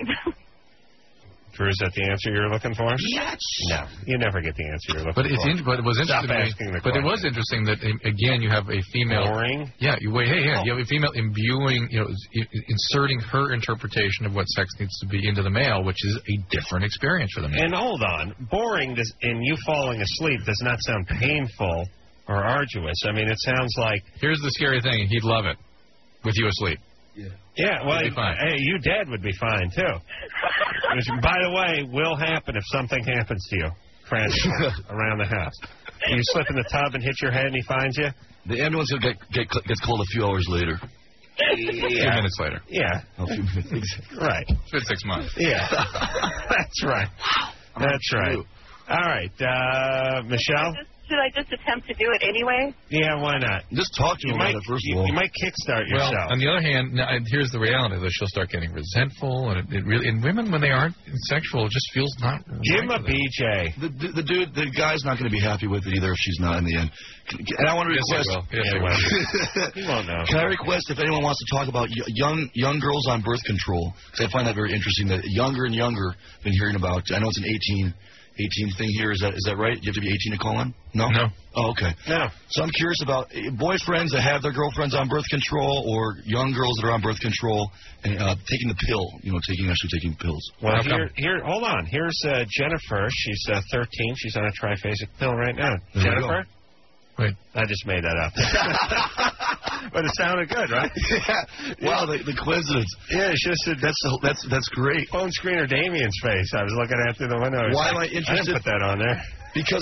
Drew, is that the answer you're looking for? Yes. No, you never get the answer you're looking for. But it was Stop interesting. asking the But question. it was interesting that again you have a female. Boring? Yeah. You have a female imbuing, inserting her interpretation of what sex needs to be into the male, which is a different experience for the male. And hold on, boring and you falling asleep does not sound painful or arduous. I mean, it sounds like. Here's the scary thing: he'd love it with you asleep. Yeah, well, hey, you dead would be fine, too. Which, by the way, will happen if something happens to you, frantic around the house. You slip in the tub and hit your head and he finds you? The ambulance gets called a few hours later. A few minutes later. Yeah. A few minutes. Right. It's been 6 months. Yeah. That's right. That's right. All right. Michelle? should I just attempt to do it anyway? Yeah, why not? Just talk to him about it, first of all. You might kickstart Well, yourself. on the other hand, now, here's the reality: that she'll start getting resentful, and it really, and women when they aren't sexual, it just feels not. Give him right a to them. BJ. The guy's not going to be happy with it either if she's not in the end. And I want to request. He won't know. Can I request if anyone wants to talk about young girls on birth control? Because I find that very interesting. That younger and younger been hearing about. I know it's an 18 thing here. Is that right? You have to be 18 to call in? No. No. Oh, okay. No. So I'm curious about boyfriends that have their girlfriends on birth control, or young girls that are on birth control and taking the pill. Actually taking pills. Well, here, hold on. Here's Jennifer. She's 13. She's on a triphasic pill right now. There we Jennifer? go. Wait. I just made that up. But it sounded good, right? Yeah. Wow, the coincidence. Yeah, it's just that's great. Phone screener Damien's face. I was looking at through the window. Why am I interested? I didn't put that on there. Because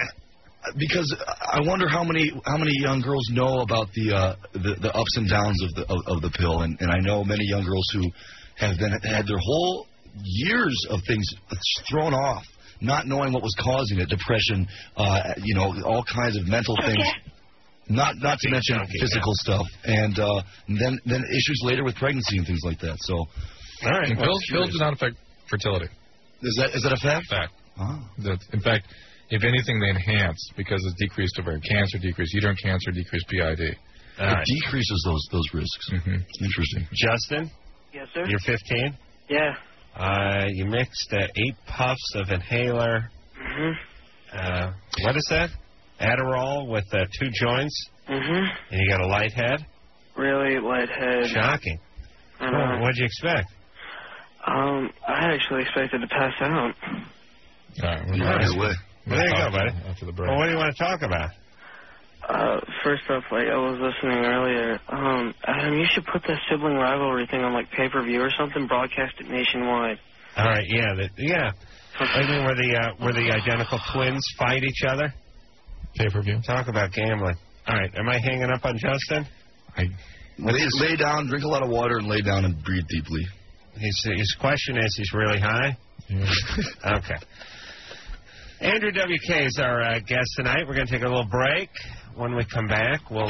I wonder how many young girls know about the ups and downs of the pill, and I know many young girls who have had their whole years of things thrown off, not knowing what was causing it, depression, all kinds of mental things. Not to mention physical stuff, and then issues later with pregnancy and things like that. So, all right, And pills do not affect fertility. Is that a fact? Fact. Oh. In fact, if anything, they enhance because it's decreased ovarian cancer, decreased uterine cancer, decreased PID. It decreases those risks. Mm-hmm. Interesting. Justin? Yes, sir. You're 15? Yeah. You mixed 8 puffs of inhaler. Mm-hmm. What is that? Adderall with 2 joints. Mm-hmm. And you got a light head? Really lighthead. Shocking. What'd you expect? I actually expected to pass out. All right. Well, there you go, buddy. After the break. Well, what do you want to talk about? First off, I was listening earlier. Adam, you should put that sibling rivalry thing on pay-per-view or something, broadcast it nationwide. All right, yeah. I mean, where the identical twins fight each other? Pay-per-view. Talk about gambling. All right, am I hanging up on Justin? Lay down, drink a lot of water, and lay down and breathe deeply. His question is, he's really high? Okay. Andrew WK is our guest tonight. We're going to take a little break. When we come back, Andrew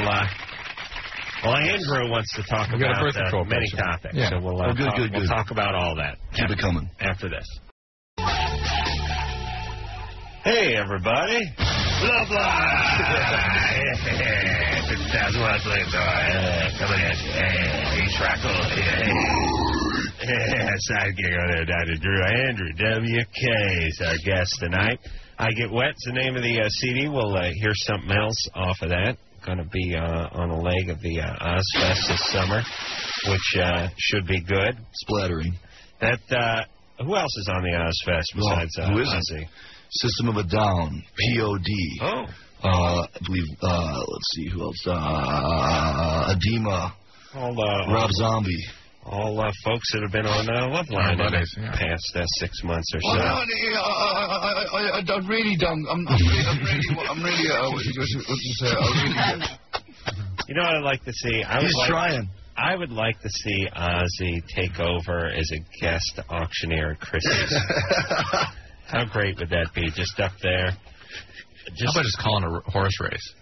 wants to talk about many topics. Yeah. So we'll talk about all that. Keep it coming. After this. Hey, everybody. Love Live! 50,000 watts later. Coming in. Hey, Schrackle. Sidekick on there, Dr. Drew. Andrew WK is our guest tonight. I Get Wet's the name of the CD. We'll hear something else off of that. Going to be on a leg of the Ozfest this summer, which should be good. Splattering. Who else is on the Ozfest besides who isn't? Ozzy? System of a Down, POD. Oh. I believe, let's see, who else? Edema. Rob Zombie. All folks that have been on Loveline in the past 6 months or so. I'm really dumb. I'm really, what you say? You know what I'd like to see? He's trying. I would like to see Ozzy take over as a guest auctioneer at Christie's. How great would that be? Just up there. How about just calling a horse race?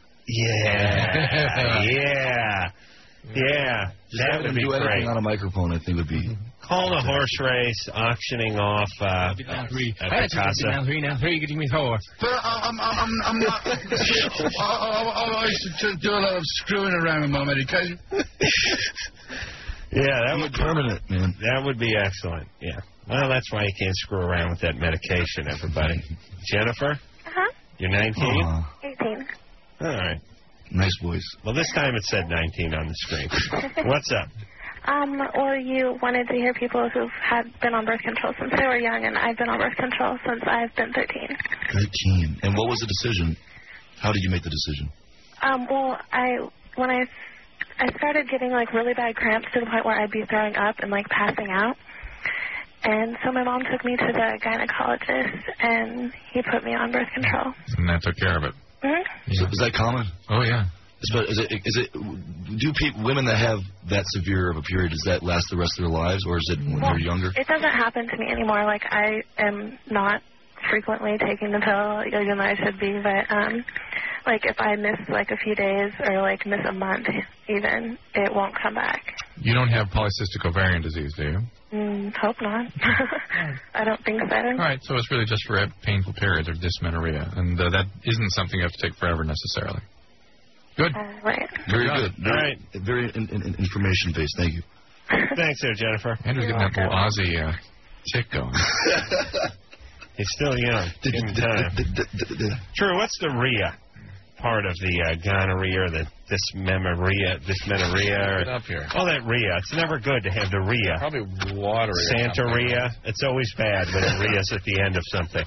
Yeah. Yeah. That would be do great. anything on a microphone, I think would be. Calling a horse race, auctioning off Picasso. Now three, getting me horse. But I'm not. I used to do a lot of screwing around with my medication. Yeah, that would be permanent, man. That would be excellent. Yeah. Well, that's why you can't screw around with that medication, everybody. Jennifer? Uh-huh. You're 19? 18. All right. Nice voice. Well, this time it said 19 on the screen. What's up? Well, you wanted to hear people who've been on birth control since they were young, and I've been on birth control since I've been 13. 13. And what was the decision? How did you make the decision? Well, when I started getting really bad cramps to the point where I'd be throwing up and passing out. And so my mom took me to the gynecologist, and he put me on birth control. And that took care of it. Mm-hmm. Yeah. Is that common? Oh, yeah. Do women that have that severe of a period, does that last the rest of their lives, or is it when they're younger? It doesn't happen to me anymore. I am not frequently taking the pill, even though I should be, but like if I miss like a few days or like miss a month even, it won't come back. You don't have polycystic ovarian disease, do you? Hope not. I don't think so. All right, so it's really just for painful periods or dysmenorrhea, and that isn't something you have to take forever necessarily. Good. Right. Very good. All right. Very information-based. Thank you. Thanks there, Jennifer. Andrew's getting that little Aussie tick going. He's still young. Give him time. Drew, what's the rhea part of the gonorrhea or the dysmenorrhea? Get up here. All that rhea. It's never good to have the rhea. Probably watery. Santeria. It's always bad when the rhea's at the end of something.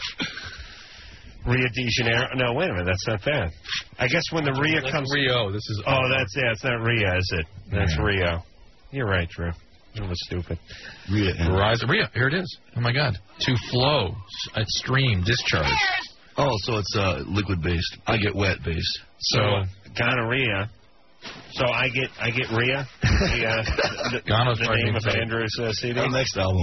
Rio de Janeiro. No, wait a minute. That's not bad. I guess when the rhea comes. Rio. This is. Oh, it's not rhea, is it? That's Rio. You're right, Drew. That was stupid. Rhea. Here it is. Oh my God. To flow. It's stream. Discharge. Oh, so it's liquid-based. I get wet-based. So gonorrhea. So I get rhea. The name of Andrew's CD. Our next album.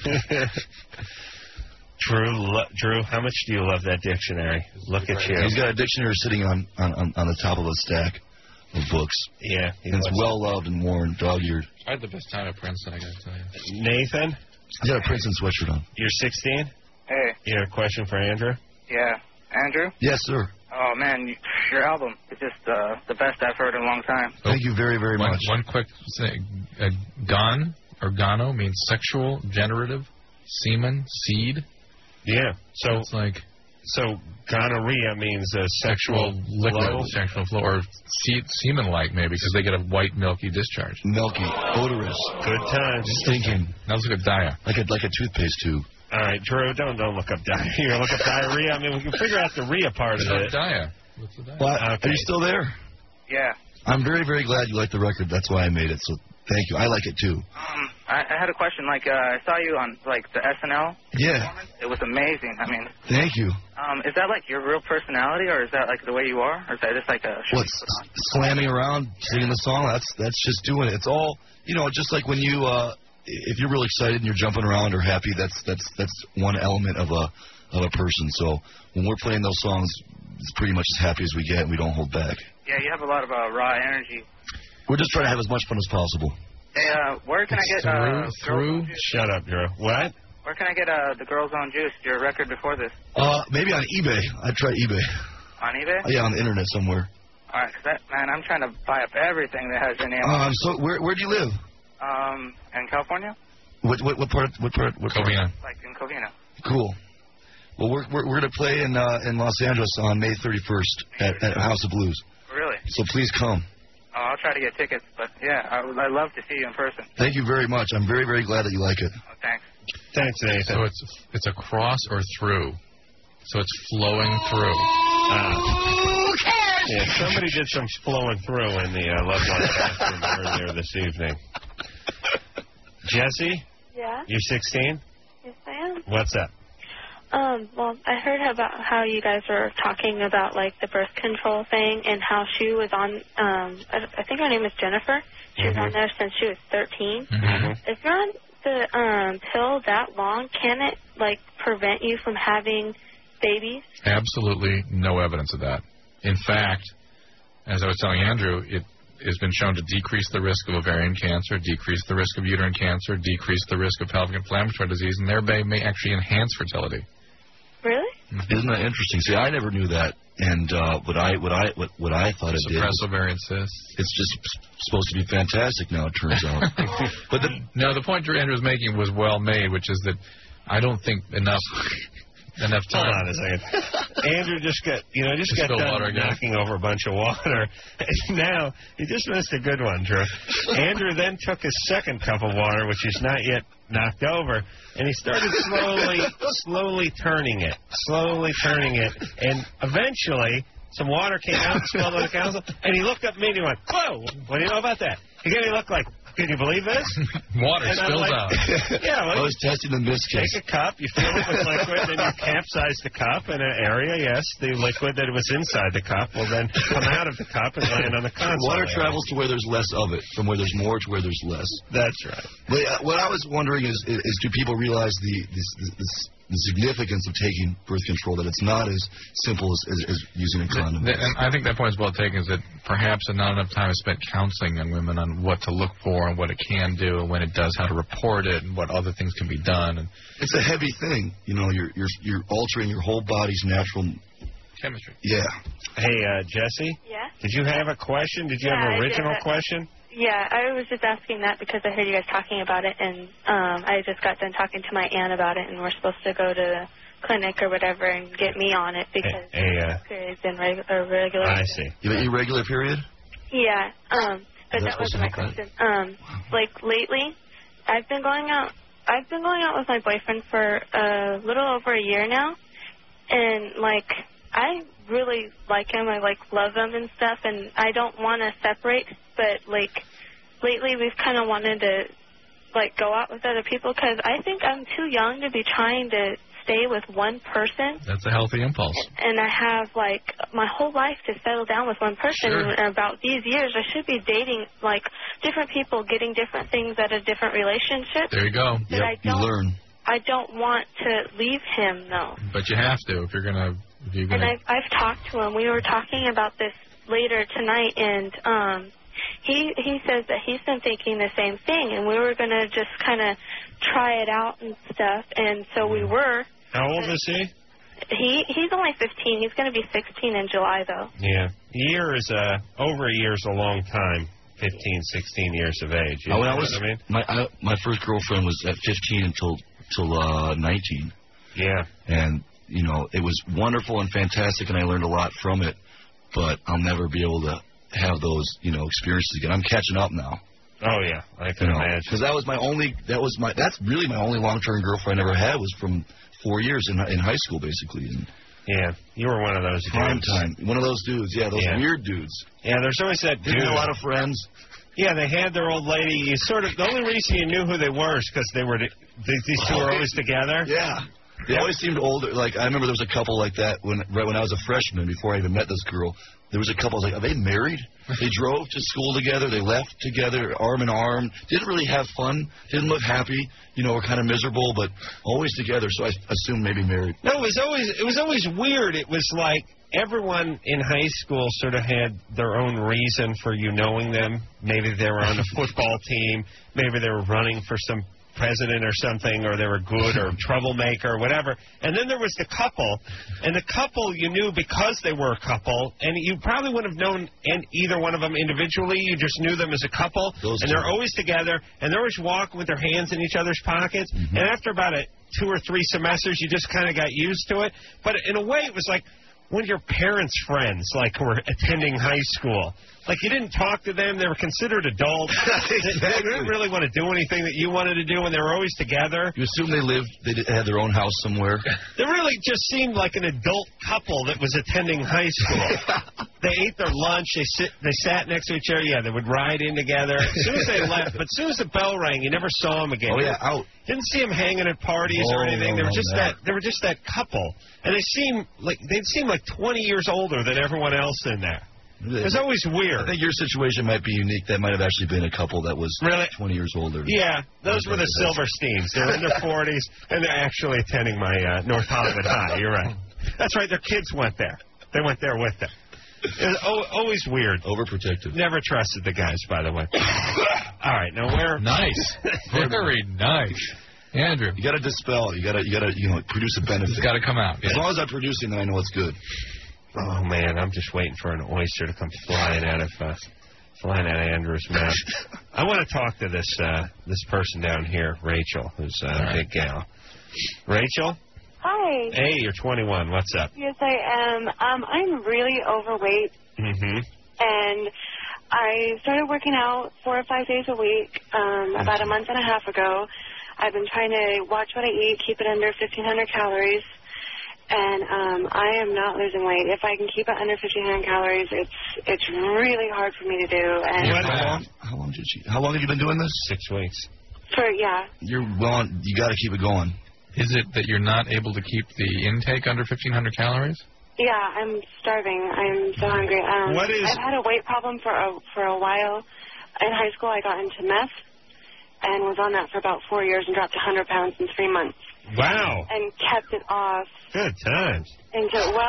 Drew, how much do you love that dictionary? Look at you. He's got a dictionary sitting on the top of a stack of books. Yeah. And it's well-loved and worn, dog-eared. I had the best time at Princeton, I got to tell you. Nathan? He's got a Princeton sweatshirt on. You're 16? Hey. You have a question for Andrew? Yeah. Andrew? Yes, sir. Oh, man, your album is just the best I've heard in a long time. Thank you very, very much. One quick thing. Gon, or gono, means sexual, generative, semen, seed. Yeah. So it's like... So gonorrhea means sexual liquid, flow? sexual flow, or semen-like maybe, because they get a white milky discharge. Milky, odorous, good times. Stinking. That was like a dia. Like a toothpaste tube. All right, Drew, don't look up diarrhea. You're gonna look up diarrhea. I mean, we can figure out the rhea part of it. Dia. What's the dia? Well, are you still there? Yeah. I'm very, very glad you like the record. That's why I made it. So thank you. I like it too. I had a question. Like, I saw you on like the SNL. Yeah. It was amazing. I mean. Thank you. Is that like your real personality, or is that like the way you are, or is that just like a? What's slamming around, singing the song? That's just doing it. It's all, just like when you, if you're real excited and you're jumping around or happy, that's one element of a person. So when we're playing those songs, it's pretty much as happy as we get, and we don't hold back. Yeah, you have a lot of raw energy. We're just trying to have as much fun as possible. Hey, where can I get through? Shut up, Drew. What? Where can I get the Girls Own Juice, your record before this? Maybe on eBay. I'd try eBay. On eBay? Yeah, on the internet somewhere. All right, man, I'm trying to buy up everything that has your name on it. So where do you live? In California. What part? Covina. Like in Covina. Cool. Well, we're going to play in Los Angeles on May 31st at House of Blues. Really? So please come. Oh, I'll try to get tickets, but yeah, I'd love to see you in person. Thank you very much. I'm very, very glad that you like it. Oh, thanks. Thanks, Nathan. So it's across or through. So it's flowing through. Yeah, somebody did some flowing through in the Love Line bathroom earlier this evening. Jesse? Yeah? You're 16? Yes, I am. What's up? Well, I heard about how you guys were talking about, like, the birth control thing and how she was on, I think her name is Jennifer. She was on there since she was 13. If you're on the pill that long, can it, like, prevent you from having babies? Absolutely no evidence of that. In fact, as I was telling Andrew, it has been shown to decrease the risk of ovarian cancer, decrease the risk of uterine cancer, decrease the risk of pelvic inflammatory disease, and thereby may actually enhance fertility. Really? Isn't that interesting? See, I never knew that, and what I thought it did. Suppress ovarian cysts. It's just supposed to be fantastic now. It turns out. But the point Andrew was making was well made, which is that I don't think enough time. Hold on a second. Andrew just got done knocking over a bunch of water. And now he just missed a good one, Drew. Andrew then took his second cup of water, which is not yet knocked over, and he started slowly turning it, and eventually some water came out and spilled on the council, and he looked up at me and he went, "Whoa, what do you know about that?" He gave me a look like, "Can you believe this?" Water spills out. Yeah, well, I was testing the biscuits. Take a cup, you fill it with liquid, then you capsize the cup in an area. Yes, the liquid that was inside the cup will then come out of the cup and land on the console. Water travels to where there's less of it, from where there's more to where there's less. That's right. But what I was wondering is do people realize the significance of taking birth control, that it's not as simple as using a condom. And I think that point is well taken, is that perhaps not enough time is spent counseling on women on what to look for and what it can do and when it does, how to report it and what other things can be done. And it's a heavy thing. You know, you're altering your whole body's natural chemistry. Yeah. Hey, Jesse? Yeah? Did you have a question? Did you have an original question? Yeah, I was just asking that because I heard you guys talking about it, and I just got done talking to my aunt about it, and we're supposed to go to the clinic or whatever and get me on it because periods and regular. I see. You have an irregular period? Yeah, but that wasn't my question. Like lately, I've been going out with my boyfriend for a little over a year now, and like I really like him. I love him and stuff, and I don't want to separate. But like lately, we've kind of wanted to like go out with other people because I think I'm too young to be trying to stay with one person. That's a healthy impulse. And I have like my whole life to settle down with one person. Sure. And about these years, I should be dating like different people, getting different things out of different relationships. There you go. But you learn. I don't want to leave him though. But you have to if you're gonna. And I've talked to him. We were talking about this later tonight, and he says that he's been thinking the same thing, and we were going to just kind of try it out and stuff, and so we were. How old is he? He's only 15. He's going to be 16 in July, though. Yeah. Over a year is a long time, 15, 16 years of age. You When know I was, what I mean? my first girlfriend was at 15 until 19. Yeah. And, you know, it was wonderful and fantastic, and I learned a lot from it, but I'll never be able to have those, you know, experiences again. I'm catching up now. Oh, yeah. I can imagine. Because that's really my only long-term girlfriend I ever had was from 4 years in high school, basically. And yeah, you were one of those prime dudes. time. One of those dudes, those weird dudes. Yeah, there's always that dude. Didn't have a lot of friends. Yeah, they had their old lady. You the only reason you knew who they were is because they were these two were always together. Yeah. They always seemed older. Like, I remember there was a couple like that right when I was a freshman, before I even met this girl. There was a couple, I was like, are they married? They drove to school together. They left together, arm in arm. Didn't really have fun. Didn't look happy. You know, were kind of miserable, but always together. So I assumed maybe married. No, it was always weird. It was like everyone in high school sort of had their own reason for you knowing them. Maybe they were on a football team. Maybe they were running for some president or something, or they were good or troublemaker or whatever. And then there was the couple, and the couple you knew because they were a couple, and you probably wouldn't have known either one of them individually. You just knew them as a couple, and they're always together, and they're always walking with their hands in each other's pockets. Mm-hmm. And after about 2 or 3 semesters, you just kind of got used to it. But in a way, it was like one of your parents' friends, like, who were attending high school. Like, you didn't talk to them. They were considered adults. Exactly. They didn't really want to do anything that you wanted to do, and they were always together. You assume they had their own house somewhere. They really just seemed like an adult couple that was attending high school. They ate their lunch. They sat next to each other. Yeah, they would ride in together. As soon as they left, but as soon as the bell rang, you never saw them again. Oh, yeah, out. Didn't see them hanging at parties or anything. They were just that couple, and they seemed like 20 years older than everyone else in there. It was always weird. I think your situation might be unique. That might have actually been a couple that was 20 years older. Yeah, those were the Silversteins. They're in their 40s, and they're actually attending my North Hollywood High. You're right. That's right. Their kids went there. They went there with them. It was always weird. Overprotective. Never trusted the guys, by the way. All right, now where? Nice. Very nice. Andrew. You got to dispel. You got to produce a benefit. It's got to come out. As long as I'm producing, then I know it's good. Oh, man, I'm just waiting for an oyster to come flying out of Andrew's mouth. I want to talk to this person down here, Rachel, who's a big gal. Rachel? Hi. Hey, you're 21. What's up? Yes, I am. I'm really overweight. Mm-hmm. And I started working out 4 or 5 days a week about a month and a half ago. I've been trying to watch what I eat, keep it under 1,500 calories. And I am not losing weight. If I can keep it under 1,500 calories, it's really hard for me to do. And How long have you been doing this? 6 weeks. You got to keep it going. Is it that you're not able to keep the intake under 1,500 calories? Yeah, I'm starving. I'm so hungry. I've had a weight problem for a while. In high school, I got into meth and was on that for about 4 years and dropped 100 pounds in 3 months. Wow. And kept it off. Good times. And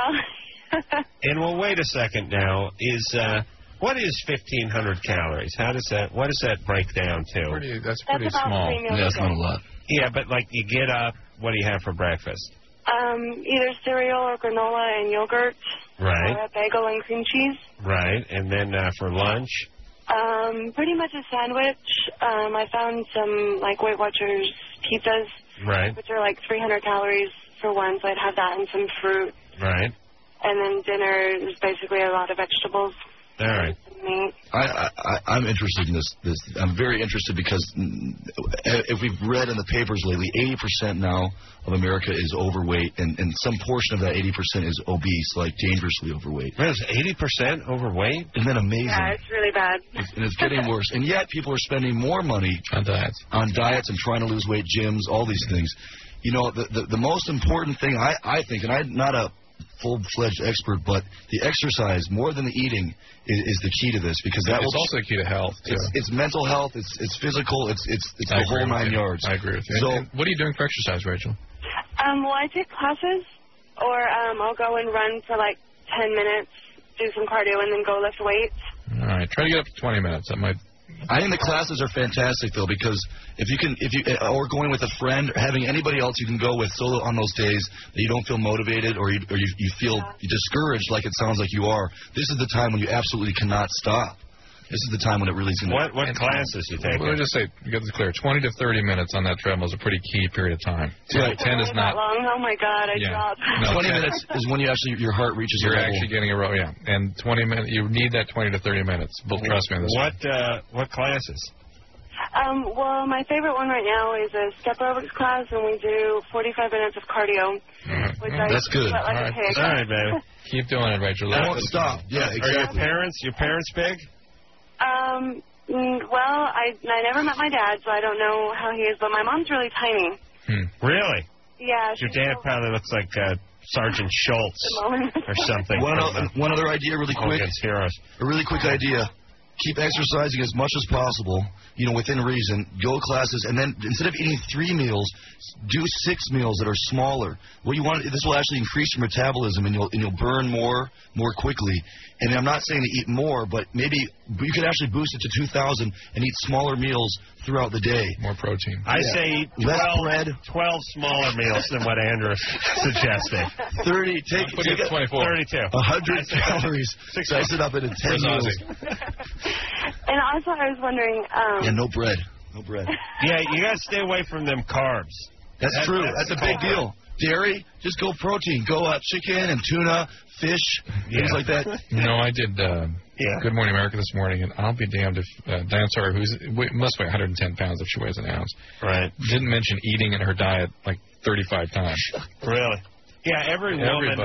And well, wait a second now. What is 1,500 calories? What does that break down to? That's pretty about small. 3 meals Yeah, that's not a lot. Yeah, but like you get up, what do you have for breakfast? Either cereal or granola and yogurt. Right. Or a bagel and cream cheese. Right, and then for lunch? Pretty much a sandwich. I found some like Weight Watchers pizzas. Right. Which are like 300 calories for one, so I'd have that and some fruit. Right. And then dinner is basically a lot of vegetables. All right. Meat. I'm interested in this. I'm very interested because if we've read in the papers lately, 80% now of America is overweight, and some portion of that 80% is obese, like dangerously overweight. Is 80% overweight? Isn't that amazing? Yeah, it's really bad. And it's getting worse. And yet people are spending more money on diets and trying to lose weight, gyms, all these things. You know, the most important thing, I think, and I'm not a full-fledged expert, but the exercise, more than the eating, is the key to this, because that it's also the key to health, too. It's mental health, it's physical, it's the whole 9 yards. I agree with you. So, and what are you doing for exercise, Rachel? Well, I take classes, or I'll go and run for like 10 minutes, do some cardio, and then go lift weights. All right, try to get up to 20 minutes. That might. I think the classes are fantastic, though, because if you or going with a friend, or having anybody else you can go with solo on those days that you don't feel motivated or you feel discouraged, like it sounds like you are, this is the time when you absolutely cannot stop. This is the time when it really is going to... What classes you take? Let me just say, to get this clear, 20 to 30 minutes on that treadmill is a pretty key period of time. Right. 10 is not... That long? Oh, my God, I dropped. No, 20 minutes is when you actually, your heart reaches You're a level. actually getting a row, yeah. And 20 minutes, you need that 20 to 30 minutes. But trust me on this. What classes? Well, my favorite one right now is a step aerobics class, and we do 45 minutes of cardio. Which That's good. Sweat like a pig. All right, baby. Keep doing it, Rachel. I won't stop. Yeah, exactly. Are your parents big? Well, I never met my dad, so I don't know how he is, but my mom's really tiny. Really? Yeah. Your dad probably looks like Sergeant Schultz or something. One other idea really quick. Hogan's Heroes. A really quick idea. Keep exercising as much as possible, within reason. Go classes, and then instead of eating 3 meals, do 6 meals that are smaller. What you want, this will actually increase your metabolism, and you'll burn more quickly. And I'm not saying to eat more, but maybe you could actually boost it to 2,000 and eat smaller meals throughout the day. More protein. I say eat 12 smaller meals than what Andrew's suggesting. 30. Take 24. 32. 100 calories. Slice it up into 10 meals. And also, I was wondering... no bread. No bread. Yeah, you got to stay away from them carbs. That's true. That's a big deal. Dairy, just go protein. Go chicken and tuna, fish, things like that. I did Good Morning America this morning, and I'll be damned if Diane Sawyer, must weigh 110 pounds if she weighs an ounce, right, didn't mention eating in her diet like 35 times. Really? Yeah, every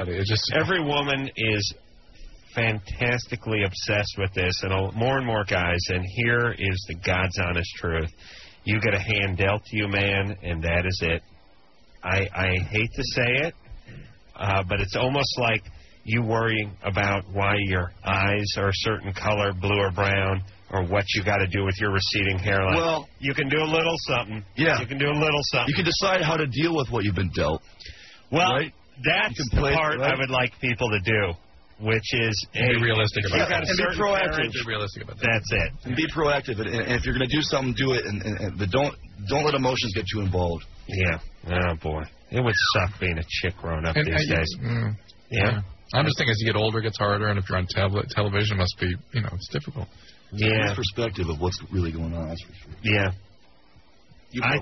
woman is fantastically obsessed with this, and more and more guys, and here is the God's honest truth. You get a hand dealt to you, man, and that is it. I hate to say it, but it's almost like you worrying about why your eyes are a certain color, blue or brown, or what you got to do with your receding hairline. Well, you can do a little something. Yeah. You can do a little something. You can decide how to deal with what you've been dealt. Well, right? That's the part I would like people to do, which is be realistic about it. And be proactive. Be realistic about that. That's it. And be proactive. And if you're going to do something, do it. But don't let emotions get too involved. Yeah. Oh, boy. It would suck being a chick grown up these days. Yeah. I'm just thinking as you get older, it gets harder, and if you're on television, it must be, it's difficult. Yeah. Perspective of what's really going on, that's for sure. Yeah. Let's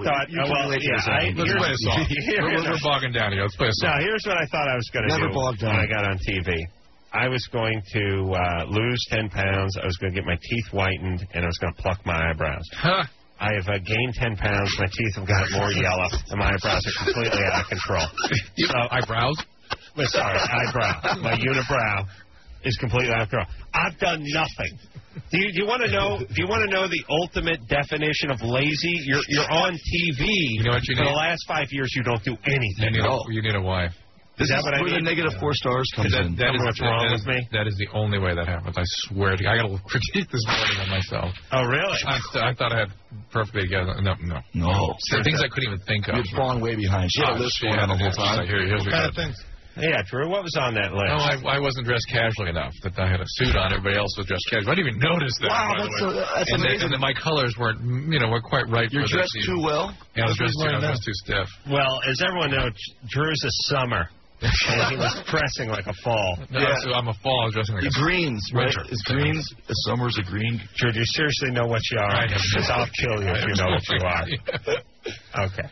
play a song. We're bogging down here. Let's play a song. Now, here's what I thought I was going to do when I got on TV. I was going to lose 10 pounds, I was going to get my teeth whitened, and I was going to pluck my eyebrows. I have gained 10 pounds, my teeth have gotten more yellow, and my eyebrows are completely out of control. Eyebrows? Sorry, eyebrow. My unibrow is completely out of control. I've done nothing. Do you want to know? Do you want to know the ultimate definition of lazy? You're on TV. You know what you for need? the last 5 years, you don't do anything. You need a wife. This is what I where the mean? negative 4 stars comes in. That is what's wrong with me? That is the only way that happens. I swear to you. I got a little critique this morning on myself. Oh, really? I thought I had perfectly together. No. No. Things I couldn't even think of. You're falling way behind. She had a list going on the whole time. Here's What kind of things? Yeah, Drew, what was on that list? No, I wasn't dressed casually enough. That I had a suit on. Everybody else was dressed casual. I didn't even notice that. Wow, by the way. that's and amazing. And my colors weren't quite right You're for this dressed season. too well? Yeah, I was That's what dressed too stiff. Well, as everyone knows, Drew's a summer. And he was dressing like a fall. No, so I'm a fall. I was dressing like The greens, right? winter. Is greens, summer's a green. Drew, do you seriously know what you are? Because I'll kill you if you know what you are. Okay.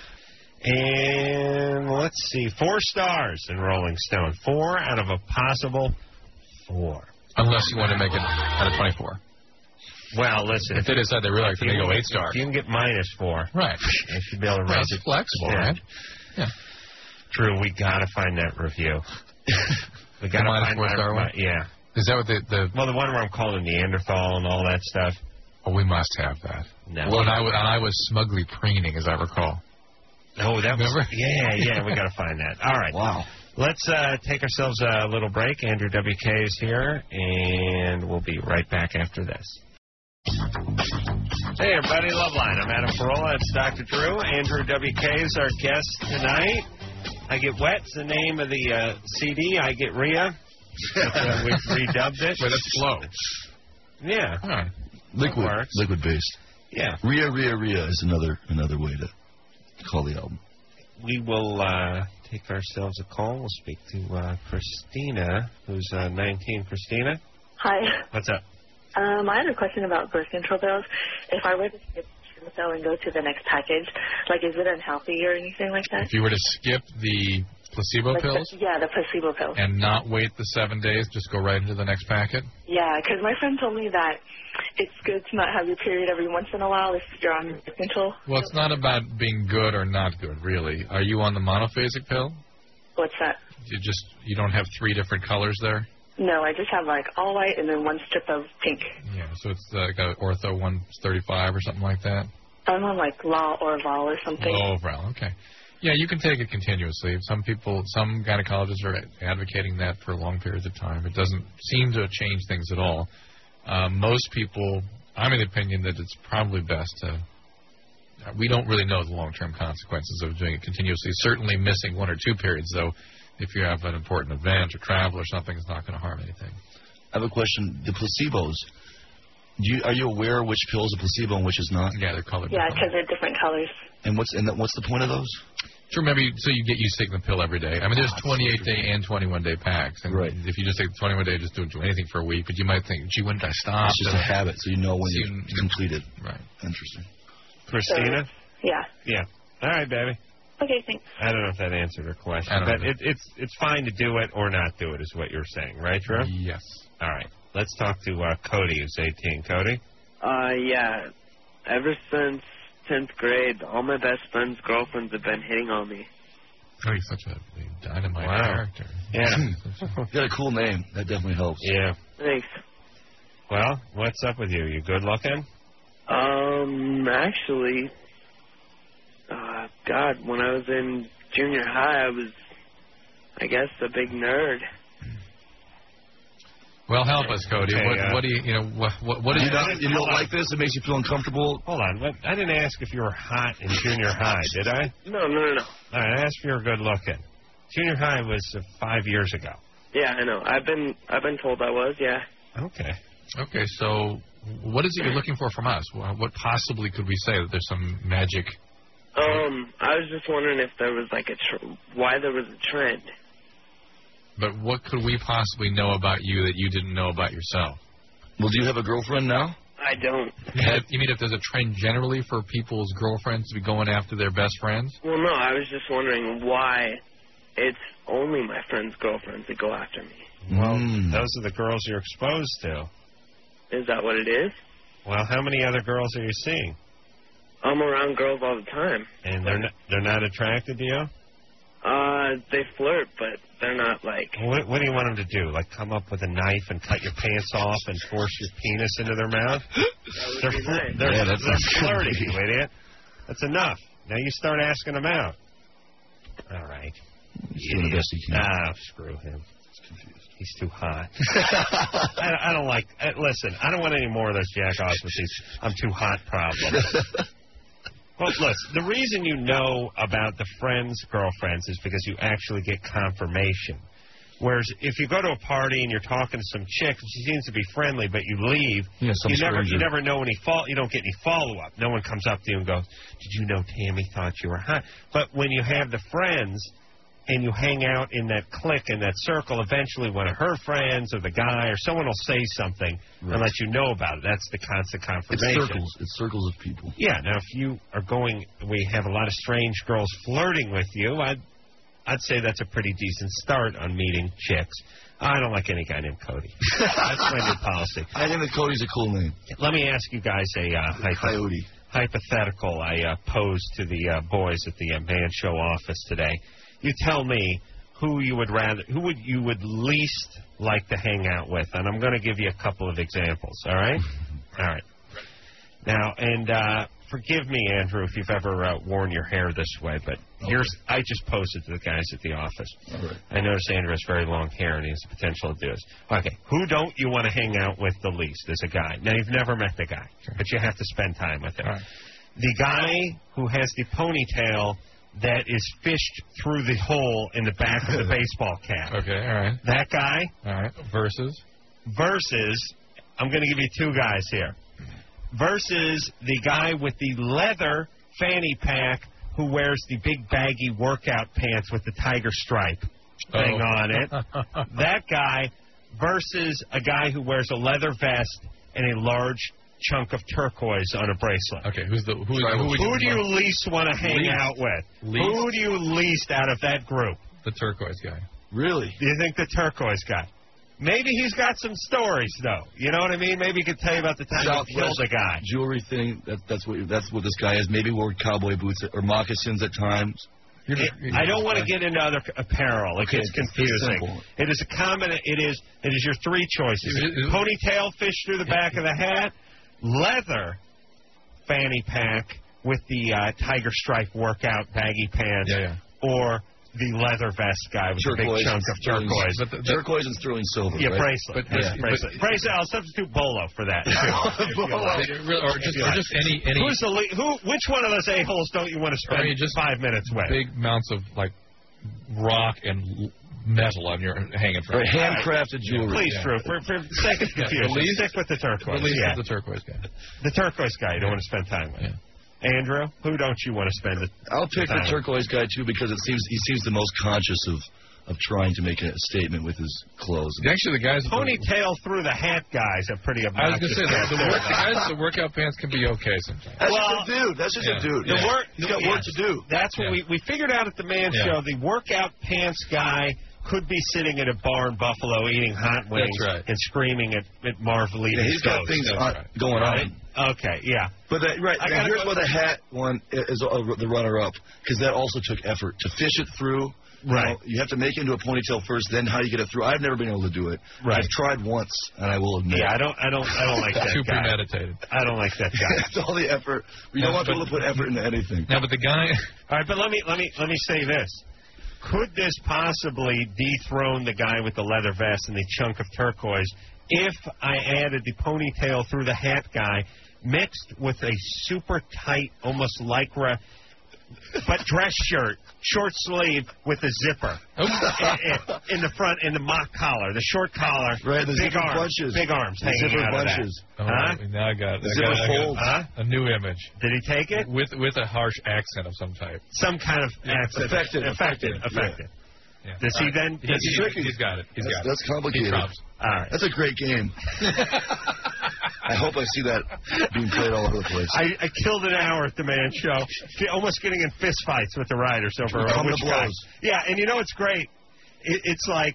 And let's see, 4 stars in Rolling Stone. 4 out of a possible 4. Unless you want to make it out of 24. Well, listen. If they decide they really like to go 8 stars. You can get -4. Right. They should be able to raise it. Flexible, right? Yeah. Drew, we got to find that review. We got to find 4-star one? Yeah. Is that what Well, the one where I'm called a Neanderthal and all that stuff. Oh, we must have that. No. Well, and I was smugly preening, as I recall. Oh, that Remember? was... Yeah, we got to find that. All right. Wow. Let's take ourselves a little break. Andrew WK is here, and we'll be right back after this. Hey, everybody, Loveline. I'm Adam Carolla. It's Dr. Drew. Andrew WK is our guest tonight. I Get Wet's the name of the CD. I Get Rhea. We've redubbed it. Wait, that's slow. Yeah. All right. Liquid based. Yeah. Rhea is another way to call the album. We will take ourselves a call. We'll speak to Christina, who's 19. Christina? Hi. What's up? I had a question about birth control pills. If I were to skip the pill and go to the next package, like, is it unhealthy or anything like that? If you were to skip the placebo Like pills? the placebo pills. And not wait the 7 days, just go right into the next packet? Yeah, because my friend told me that it's good to not have your period every once in a while if you're on birth control. Well, it's not about being good or not good, really. Are you on the monophasic pill? What's that? You don't have 3 different colors there? No, I just have, like, all white and then 1 strip of pink. Yeah, so it's like a Ortho 135 or something like that? I'm on, like, Law or Val or something. Oh, Val, okay. Yeah, you can take it continuously. Some gynecologists are advocating that for long periods of time. It doesn't seem to change things at all. Most people, I'm in the opinion that it's probably best to... We don't really know the long-term consequences of doing it continuously. Certainly missing 1 or 2 periods, though, if you have an important event or travel or something, it's not going to harm anything. I have a question. The placebos, are you aware which pill is a placebo and which is not? Yeah, they're colored. Yeah, because they're different colors. And what's the point of those? So remember, so you get used to taking the pill every day. I mean, there's 28-day and 21-day packs. And right. If you just take the 21-day, just don't do anything for a week. But you might think, gee, when did I stop? It's just a habit, so you know when you've completed. Right. Interesting. Christina? Yeah. Yeah. All right, baby. Okay, thanks. I don't know if that answered her question, but it's fine to do it or not do it is what you're saying, right, Drew? Yes. All right. Let's talk to Cody, who's 18. Cody? Yeah. Ever since 10th grade, all my best friends' girlfriends have been hitting on me. Oh, he's such a dynamite character. Yeah. You got a cool name. That definitely helps. Yeah. Thanks. Well, what's up with you? You good looking? Actually, God, when I was in junior high, I was, I guess, a big nerd. Well, help us, Cody. Okay, what do you what is you don't like this? It makes you feel uncomfortable? Hold on. I didn't ask if you were hot in junior high, did I? No. All right, I asked if you were good looking. Junior high was 5 years ago. Yeah, I know. I've been told I was, yeah. Okay. Okay, so what is it you're looking for from us? What possibly could we say that there's some magic? I was just wondering if there was like why there was a trend. But what could we possibly know about you that you didn't know about yourself? Well, do you have a girlfriend now? I don't. You mean if there's a trend generally for people's girlfriends to be going after their best friends? Well, no, I was just wondering why it's only my friends' girlfriends that go after me. Well, those are the girls you're exposed to. Is that what it is? Well, how many other girls are you seeing? I'm around girls all the time. And they're not attracted to you? They flirt, but they're not like... What do you want them to do? Like come up with a knife and cut your pants off and force your penis into their mouth? They're flirting, you idiot. That's enough. Now you start asking them out. All right. He's doing the best he can. Screw him. He's too hot. I don't like... listen, I don't want any more of those jack-offs with these I'm too hot problems. Well, listen, the reason you know about the friends, girlfriends, is because you actually get confirmation. Whereas if you go to a party and you're talking to some chick and she seems to be friendly, but you leave, you never know you don't get any follow-up. No one comes up to you and goes, did you know Tammy thought you were hot? But when you have the friends and you hang out in that clique, in that circle, eventually one of her friends or the guy or someone will say something and let you know about it. That's the constant confirmation. It's circles of people. Yeah, now if you are we have a lot of strange girls flirting with you, I'd say that's a pretty decent start on meeting chicks. I don't like any guy named Cody. That's my new policy. I think that Cody's a cool name. Let me ask you guys a hypothetical I posed to the boys at the Man Show office today. You tell me who you would least like to hang out with, and I'm going to give you a couple of examples, all right? All right. Now, and forgive me, Andrew, if you've ever worn your hair this way, but I just posted to the guys at the office. Right. I noticed Andrew has very long hair, and he has the potential to do this. Okay, who don't you want to hang out with the least as a guy? Now, you've never met the guy, but you have to spend time with him. Right. The guy who has the ponytail that is fished through the hole in the back of the baseball cap. Okay, all right. That guy. All right. Versus, I'm going to give you two guys here. Versus the guy with the leather fanny pack who wears the big baggy workout pants with the tiger stripe thing on it. That guy versus a guy who wears a leather vest and a large chunk of turquoise on a bracelet. Okay, who do you least want to hang out with? Who do you least out of that group? The turquoise guy. Really? Do you think the turquoise guy? Maybe he's got some stories, though. You know what I mean? Maybe he could tell you about the time he killed a guy. Jewelry thing, that's what this guy is. Maybe wore cowboy boots or moccasins at times. I don't want to get into other apparel. It gets confusing. It is It is your three choices. Ponytail fish through the back of the hat, leather fanny pack with the tiger stripe workout baggy pants, or the leather vest guy with a big chunk of turquoise. But turquoise and sterling silver. Yeah, right? bracelet. Bracelet. I'll substitute Bolo for that. Or just any. Which one of those a-holes don't you want to spend 5 minutes with? Big amounts of rock and metal on your hanging from. Or handcrafted jewelry. Please, Drew, for the sake of confusion, stick with the turquoise. The turquoise guy. The turquoise guy you don't want to spend time with. Andrew, who don't you want to spend it? I'll pick the turquoise guy too because he seems the most conscious of trying to make a statement with his clothes. Actually, the guys ponytail through the hat guys are pretty obnoxious. I was going to say the guys with the workout pants can be okay sometimes. That's just a dude. He's got work to do. That's what we figured out at the Man Show. The workout pants guy could be sitting at a bar in Buffalo eating hot wings and screaming at Marvelita. Yeah, he's got things going on. Okay, yeah. But here's why the hat one is the runner-up, because that also took effort to fish it through. Right. You have to make it into a ponytail first, then how you get it through. I've never been able to do it. Right. I've tried once, and I will admit. Yeah, I don't like that Too guy. premeditated. I don't like that guy. It's all the effort. We don't want people to put effort into anything. No, but the guy. All right, but let me say this. Could this possibly dethrone the guy with the leather vest and the chunk of turquoise if I added the ponytail through the hat guy mixed with a super tight, almost lycra, but dress shirt, short sleeve with a zipper in the front, in the mock collar, the short collar, big arms hanging out bunches. of that. Now I got a new image. Did he take it? With a harsh accent of some type. Some kind of accent. Effective. Yeah. Does he then? He's got it. That's complicated. All right. That's a great game. I hope I see that being played all over the place. I killed an hour at the Man Show, almost getting in fist fights with the writers over which guy. Yeah, and you know what's great? It's like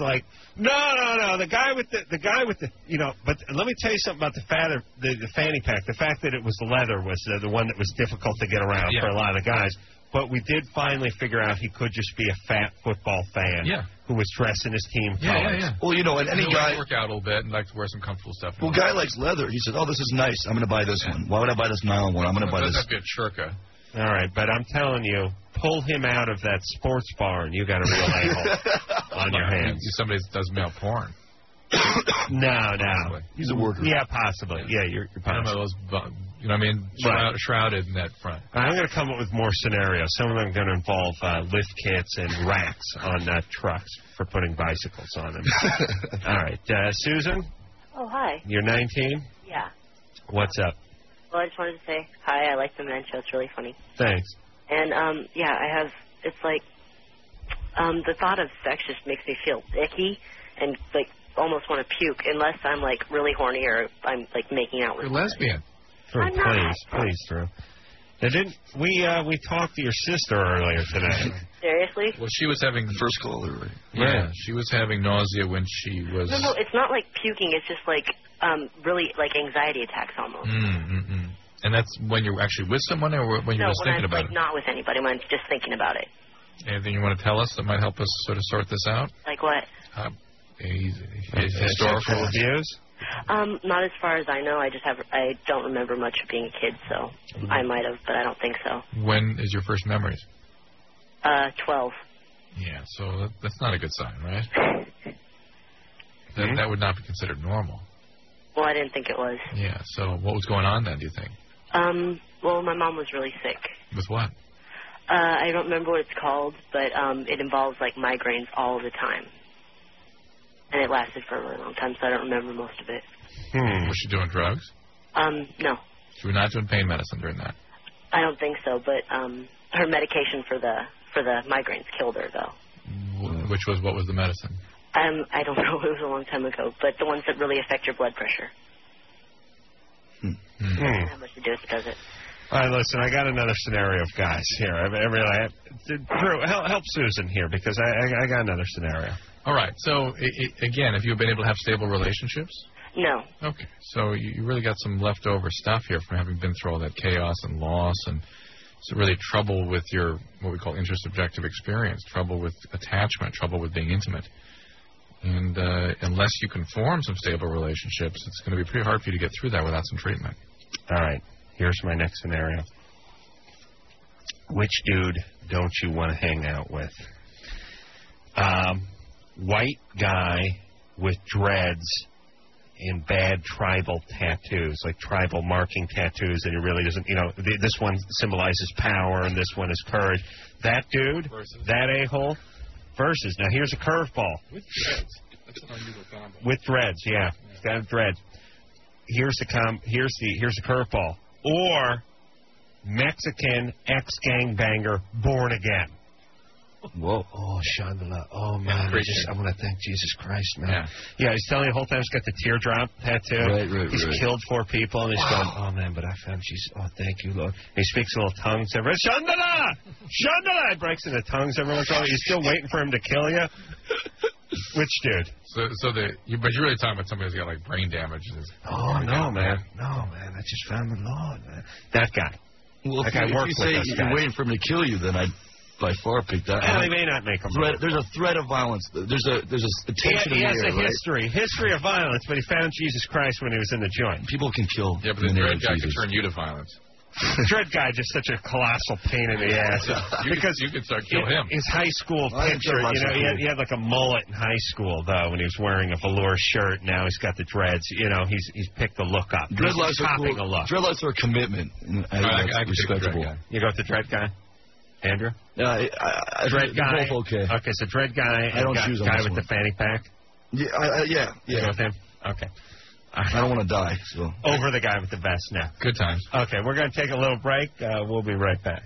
no. The guy with the But let me tell you something about the fanny pack. The fact that it was leather was the one that was difficult to get around for a lot of the guys. But we did finally figure out he could just be a fat football fan who was dressing his team colors. Yeah. Well, and any guy work out a little bit and like to wear some comfortable stuff. Well, guy likes leather. He said, "Oh, this is nice. I'm going to buy this one. Why would I buy this nylon one? I'm going to buy this." That'd be a churka. All right, but I'm telling you, pull him out of that sports bar and you got a real a-hole on your hands. Somebody that does male porn. No. He's a worker. Yeah, possibly. Yeah, you're possibly. You know what I mean? Shrouded in that front. I'm going to come up with more scenarios. Some of them are going to involve lift kits and racks on trucks for putting bicycles on them. All right. Susan? Oh, hi. You're 19? Yeah. What's up? Well, I just wanted to say hi. I like the Men Show. It's really funny. Thanks. And, it's like, the thought of sex just makes me feel icky and, like, almost want to puke unless I'm, like, really horny or I'm, like, making out with You're lesbian. Drew, I'm not. please, Drew. We talked to your sister earlier today. Seriously? Well, she was having... First caller, right? Yeah, she was having nausea when she was... No, it's not like puking. It's just, like, really, like, anxiety attacks almost. And that's when you're actually with someone or when you're just thinking about it? No, when I'm, like, not with anybody, when I'm just thinking about it. Anything you want to tell us that might help us sort of sort this out? Like what? Historical abuse? Not as far as I know. I don't remember much of being a kid, so I might have, but I don't think so. When is your first memories? 12. Yeah, so that's not a good sign, right? That would not be considered normal. Well, I didn't think it was. Yeah, so what was going on then, do you think? Well, my mom was really sick. With what? I don't remember what it's called, but it involves, like, migraines all the time. And it lasted for a really long time, so I don't remember most of it. Was she doing drugs? No. She was not doing pain medicine during that? I don't think so, but her medication for the migraines killed her, though. What was the medicine? I don't know. It was a long time ago, but the ones that really affect your blood pressure. It doesn't have much to do with it, does it? All right, listen, I got another scenario of guys here. Drew, help Susan here because I got another scenario. All right, so, again, have you been able to have stable relationships? No. Okay, so you really got some leftover stuff here from having been through all that chaos and loss and so really trouble with your, what we call intersubjective experience, trouble with attachment, trouble with being intimate. And unless you can form some stable relationships, it's going to be pretty hard for you to get through that without some treatment. All right, here's my next scenario. Which dude don't you want to hang out with? White guy with dreads and bad tribal tattoos, like tribal marking tattoos that he really doesn't, this one symbolizes power and this one is courage. That dude, that a-hole, versus, now here's a curveball. With dreads. That's an unusual combo. With dreads, yeah. He's got dreads. Here's the curveball. Or Mexican ex-gangbanger born again. Whoa. Oh, Chandala. Oh, man. I want to thank Jesus Christ, man. Yeah, he's telling you the whole time he's got the teardrop tattoo. He's killed 4 people, and he's going, oh, man, but I found Jesus. Oh, thank you, Lord. And he speaks in little tongues. Chandala! Chandala! He breaks into tongues every once in a while. You're still waiting for him to kill you? Which dude? But you're really talking about somebody who's got, like, brain damage. Oh, no, man. No, man. I just found the Lord, man. That guy. Well, that guy works with us, you're waiting for him to kill you, then I'd by far pick that. Well, he may not make a move. There's a threat of violence. There's a tension he in the has air, a history of violence, but he found Jesus Christ when he was in the joint. People can kill. Yeah, but the dread guy can turn you to violence. Dread guy just such a colossal pain in the ass. Because you could start kill him. His high school picture, he had like a mullet in high school though when he was wearing a velour shirt. Now he's got the dreads. He's picked the look up. Dreadlocks are cool. A look. Dreadlocks are a commitment. I respectable. You go with the dread guy? Andrew? Dread guy. Both okay. Okay, so dread guy. I don't choose on guy this with one. the fanny pack. Yeah. You go with him. Okay. I don't want to die. So over the guy with the vest now. Good times. Okay, we're going to take a little break. We'll be right back.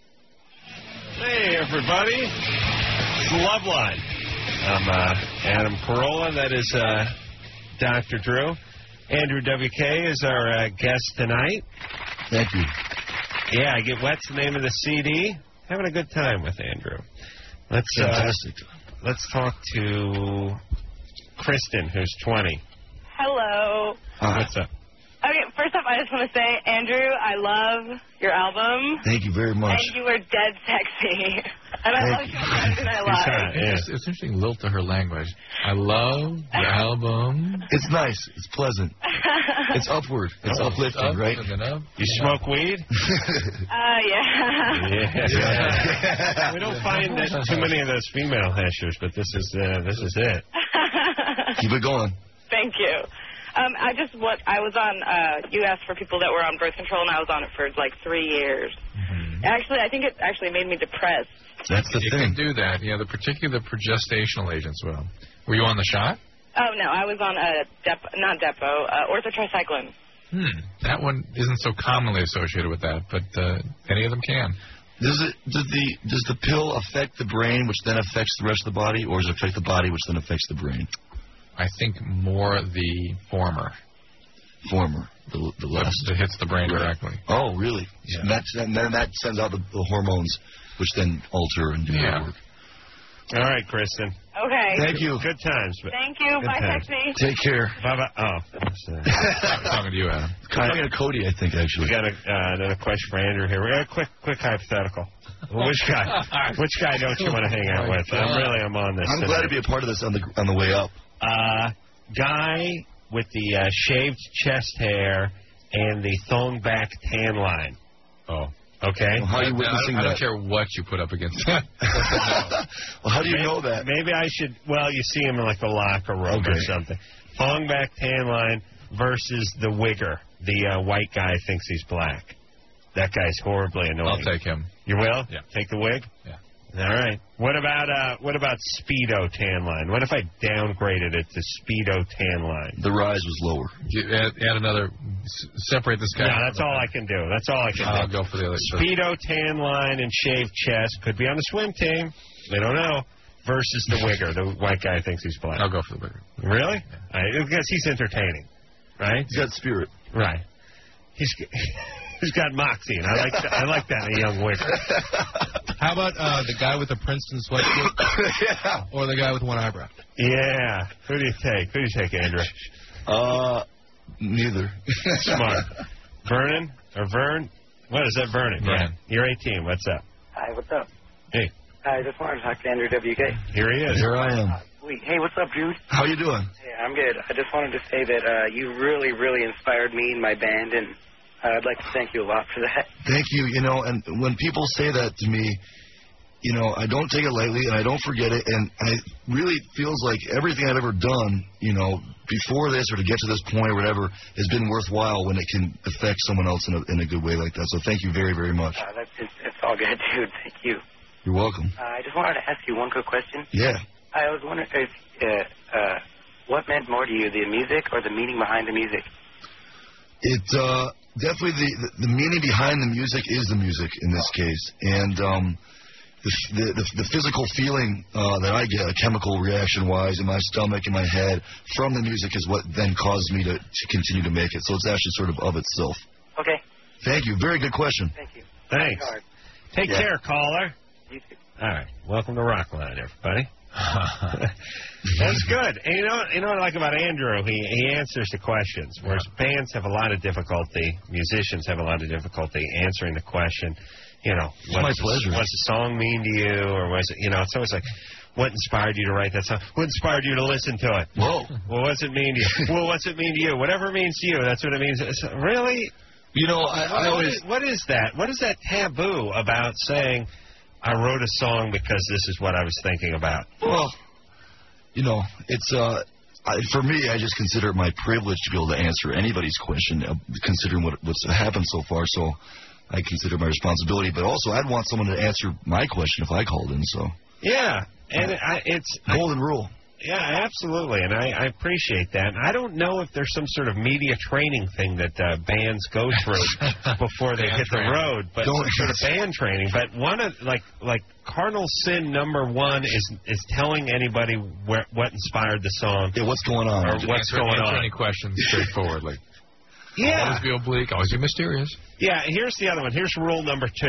Hey, everybody. It's Loveline. I'm Adam Carolla. That is Dr. Drew. Andrew W.K. is our guest tonight. Thank you. Yeah, I Get Wet's the name of the CD. Having a good time with Andrew. Fantastic. Let's talk to Kristen, who's 20. Hello. What's up? Okay, first off, I just want to say, Andrew, I love your album. Thank you very much. And you were dead sexy. And I love your question, I lie. It's interesting, lilt to her language. I love the album. It's nice. It's pleasant. It's upward. It's uplifting, right? You smoke weed? Yeah. Yeah. We don't find too many of those female hashers, but this is it. Keep it going. Thank you. I was on, you asked for people that were on birth control, and I was on it for like 3 years. Mm-hmm. Actually, I think it actually made me depressed. That's the thing. You can do that. Yeah, particularly the progestational agents will. Were you on the shot? Oh, no, I was on orthotricycline. That one isn't so commonly associated with that, but any of them can. Does the pill affect the brain, which then affects the rest of the body, or does it affect the body, which then affects the brain? I think more the former. The less. That hits the brain directly. Oh, really? Yeah. And then that sends out the hormones, which then alter and do their work. All right, Kristen. Okay. Thank you. Good times. Thank you. Bye, Sexy. Take care. Bye-bye. Oh. I'm talking to you, Adam. Talking to Cody, I think, actually. We got another question for Andrew here. We got a quick hypothetical. Well, which guy don't you want to hang out with? I'm on this. I'm glad to be a part of this on the way up. Guy with the shaved chest hair and the thong back tan line. Oh. Okay. Well, how are you witnessing that? I don't care what you put up against that. Well, how do you know that? Maybe I should. Well, you see him in like the locker room or something. Thong back tan line versus the wigger. The white guy thinks he's black. That guy's horribly annoying. I'll take him. You will? Yeah. Take the wig? Yeah. All right. What about Speedo tan line? What if I downgraded it to Speedo tan line? The rise was lower. Add another. Separate this guy. No, that's all I can do. I'll go for the other. Speedo tan line and shaved chest. Could be on the swim team. They don't know. Versus the wigger. The white guy thinks he's black. I'll go for the wigger. Really? Yeah. Because he's entertaining, right? He's got spirit. Right. He's got moxie, and I like that in a young wigger. How about the guy with the Princeton sweatshirt? Or the guy with one eyebrow? Yeah. Who do you take, Andrew? Neither. Smart. Vernon or Vern? What is that, Vernon? Vernon. Yeah. You're 18. What's up? Hi, what's up? Hey. I just wanted to talk to Andrew WK. Here he is. Here I am. Sweet. Hey, what's up, dude? How you doing? Hey, I'm good. I just wanted to say that you really, really inspired me and my band, and I'd like to thank you a lot for that. Thank you. And when people say that to me, I don't take it lightly, and I don't forget it, and it really feels like everything I've ever done, before this or to get to this point or whatever, has been worthwhile when it can affect someone else in a good way like that. So thank you very, very much. It's all good, dude. Thank you. You're welcome. I just wanted to ask you one quick question. Yeah. I was wondering if what meant more to you, the music or the meaning behind the music? It definitely the meaning behind the music is the music in this case, and the physical feeling that I get, chemical reaction-wise, in my stomach, in my head, from the music is what then caused me to continue to make it. So it's actually sort of itself. Okay. Thank you. Very good question. Thank you. Thanks. Take care, caller. You too. All right. Welcome to Rockline, everybody. That's good. And you know what I like about Andrew? He answers the questions, whereas bands have a lot of difficulty, musicians have a lot of difficulty answering the question. It's my pleasure. What's the song mean to you, or was it? It's always like, what inspired you to write that song? What inspired you to listen to it? Whoa. Well, what's it mean to you? Well, what's it mean to you? Whatever it means to you, that's what it means. Really? I always. What is that? What is that taboo about saying, I wrote a song because this is what I was thinking about? Well, it's for me, I just consider it my privilege to be able to answer anybody's question, considering what's happened so far. So I consider my responsibility, but also I'd want someone to answer my question if I called in. So yeah, and it's golden rule. Yeah, absolutely, and I appreciate that. And I don't know if there's some sort of media training thing that bands go through before they hit the road, but some sort of band training. But one of like cardinal sin number one is telling anybody what inspired the song. Yeah, what's going on? Or what's going on? Answer any questions straightforwardly. Yeah. Always be oblique, always be mysterious. Yeah, here's the other one. Here's rule number 2.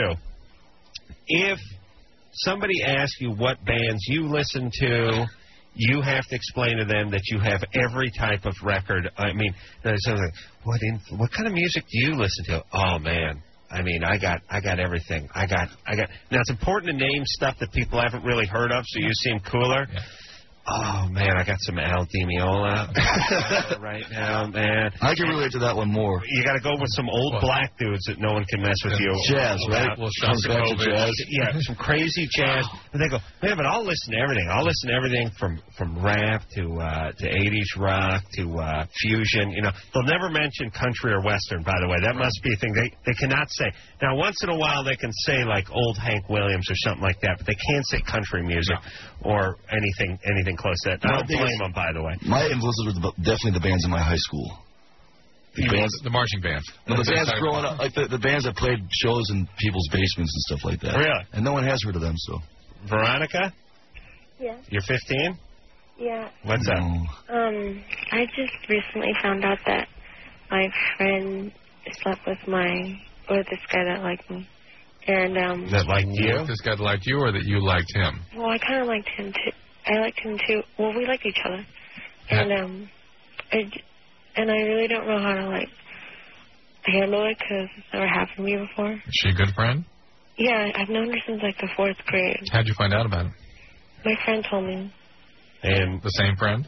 If somebody asks you what bands you listen to, you have to explain to them that you have every type of record. I mean, something like, what kind of music do you listen to? Oh, man, I mean, I got everything. I got. Now it's important to name stuff that people haven't really heard of, so you seem cooler. Yeah. Oh man, I got some Al Di Meola right now, man. I can relate to that one more. You got to go with some old black dudes that no one can mess with you. Jazz, right? Comes back to jazz. Yeah, some crazy jazz. And they go, man, but I'll listen to everything. I'll listen to everything from rap to 80s rock to fusion. You know, they'll never mention country or western. By the way, that must be a thing they cannot say. Now, once in a while they can say like old Hank Williams or something like that, but they can't say country music or anything close to that. I don't blame them, by the way. My influences were definitely the bands in my high school. The marching bands. No, the bands growing up, like the bands that played shows in people's basements and stuff like that. Really? And no one has heard of them, so. Veronica? Yeah. You're 15? Yeah. What's up? I just recently found out that my friend slept with this guy that liked me. And, that liked you? This guy liked you or that you liked him? Well, I kind of liked him, too. I liked him, too. Well, we liked each other. And, I really don't know how to, like, handle it because it's never happened to me before. Is she a good friend? Yeah, I've known her since, like, the 4th grade. How'd you find out about it? My friend told me. And the same friend?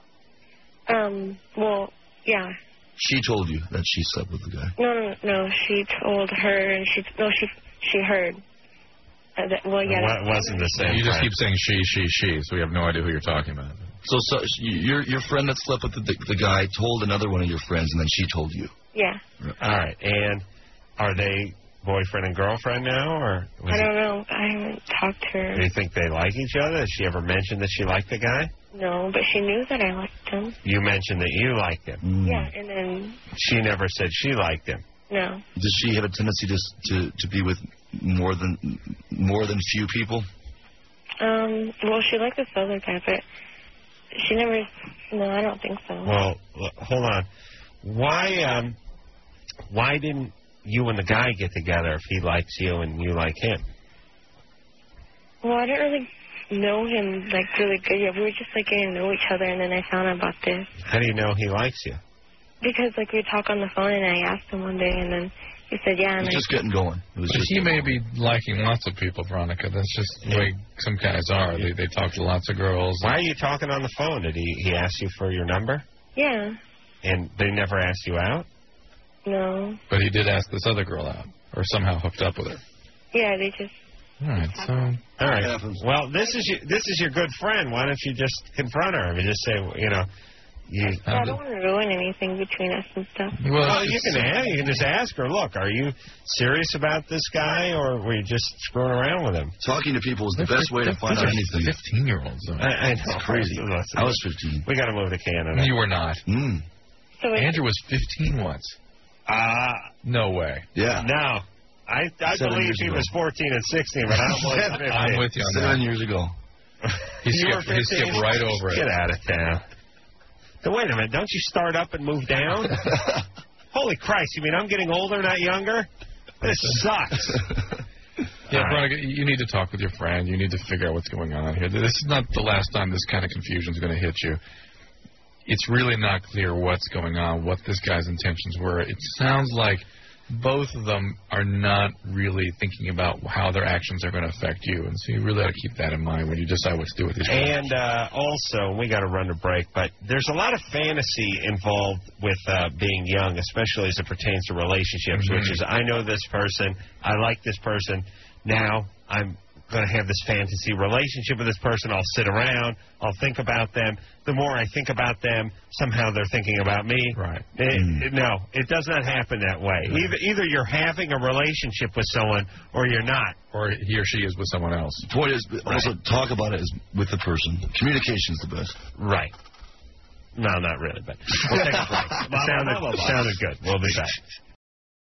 Well, yeah. She told you that she slept with the guy? No. She told her, and she heard. Well, yeah. It wasn't the same. You just keep saying she, so we have no idea who you're talking about. So your friend that slept with the guy told another one of your friends, and then she told you? Yeah. All right. And are they boyfriend and girlfriend now, or? I don't know. I haven't talked to her. Do you think they like each other? Has she ever mentioned that she liked the guy? No, but she knew that I liked him. You mentioned that you liked him. Yeah, and then. She never said she liked him. No. Does she have a tendency to be with more than few people? Well, she liked this other guy, but she never. No, I don't think so. Well, hold on. Why didn't you and the guy get together if he likes you and you like him? Well, I didn't really know him like really good yet. We were just like getting to know each other, and then I found out about this. How do you know he likes you? Because like we talk on the phone, and I asked him one day, and then he said, "Yeah." And just getting going. He may be liking lots of people, Veronica. That's just the way some guys are. They talk to lots of girls. Why are you talking on the phone? Did he ask you for your number? Yeah. And they never asked you out? No. But he did ask this other girl out, or somehow hooked up with her. Yeah, they just. All right, so. All right. Well, this is your good friend. Why don't you just confront her? I mean, just say, you know. I don't want to ruin anything between us and stuff. Well, you can just ask her, look, are you serious about this guy, or were you just screwing around with him? Talking to people is the best way to find out anything. 15-years. I know. It's crazy. I was 15. We got to move to Canada. You were not. So Andrew was 15 once. No way. Yeah. No. I believe he was 14 and 16, but I don't believe 15. I'm with you on 7 years ago. He skipped right over it. Get out of town. So wait a minute, don't you start up and move down? Holy Christ, you mean I'm getting older, not younger? This sucks. Yeah, Veronica, you need to talk with your friend. You need to figure out what's going on here. This is not the last time this kind of confusion is going to hit you. It's really not clear what's going on, what this guy's intentions were. It sounds like both of them are not really thinking about how their actions are going to affect you. And so you really ought to keep that in mind when you decide what to do with these people. And also, we got to run to break, but there's a lot of fantasy involved with being young, especially as it pertains to relationships, which is, I know this person, I like this person, now I'm going to have this fantasy relationship with this person. I'll sit around, I'll think about them. The more I think about them, somehow they're thinking about me. Right. No, it does not happen that way. No. Either you're having a relationship with someone or you're not. Or he or she is with someone else. The point is, also talk about it with the person. Communication is the best. Right. No, not really, but we'll take a break. It sounded good. We'll be back.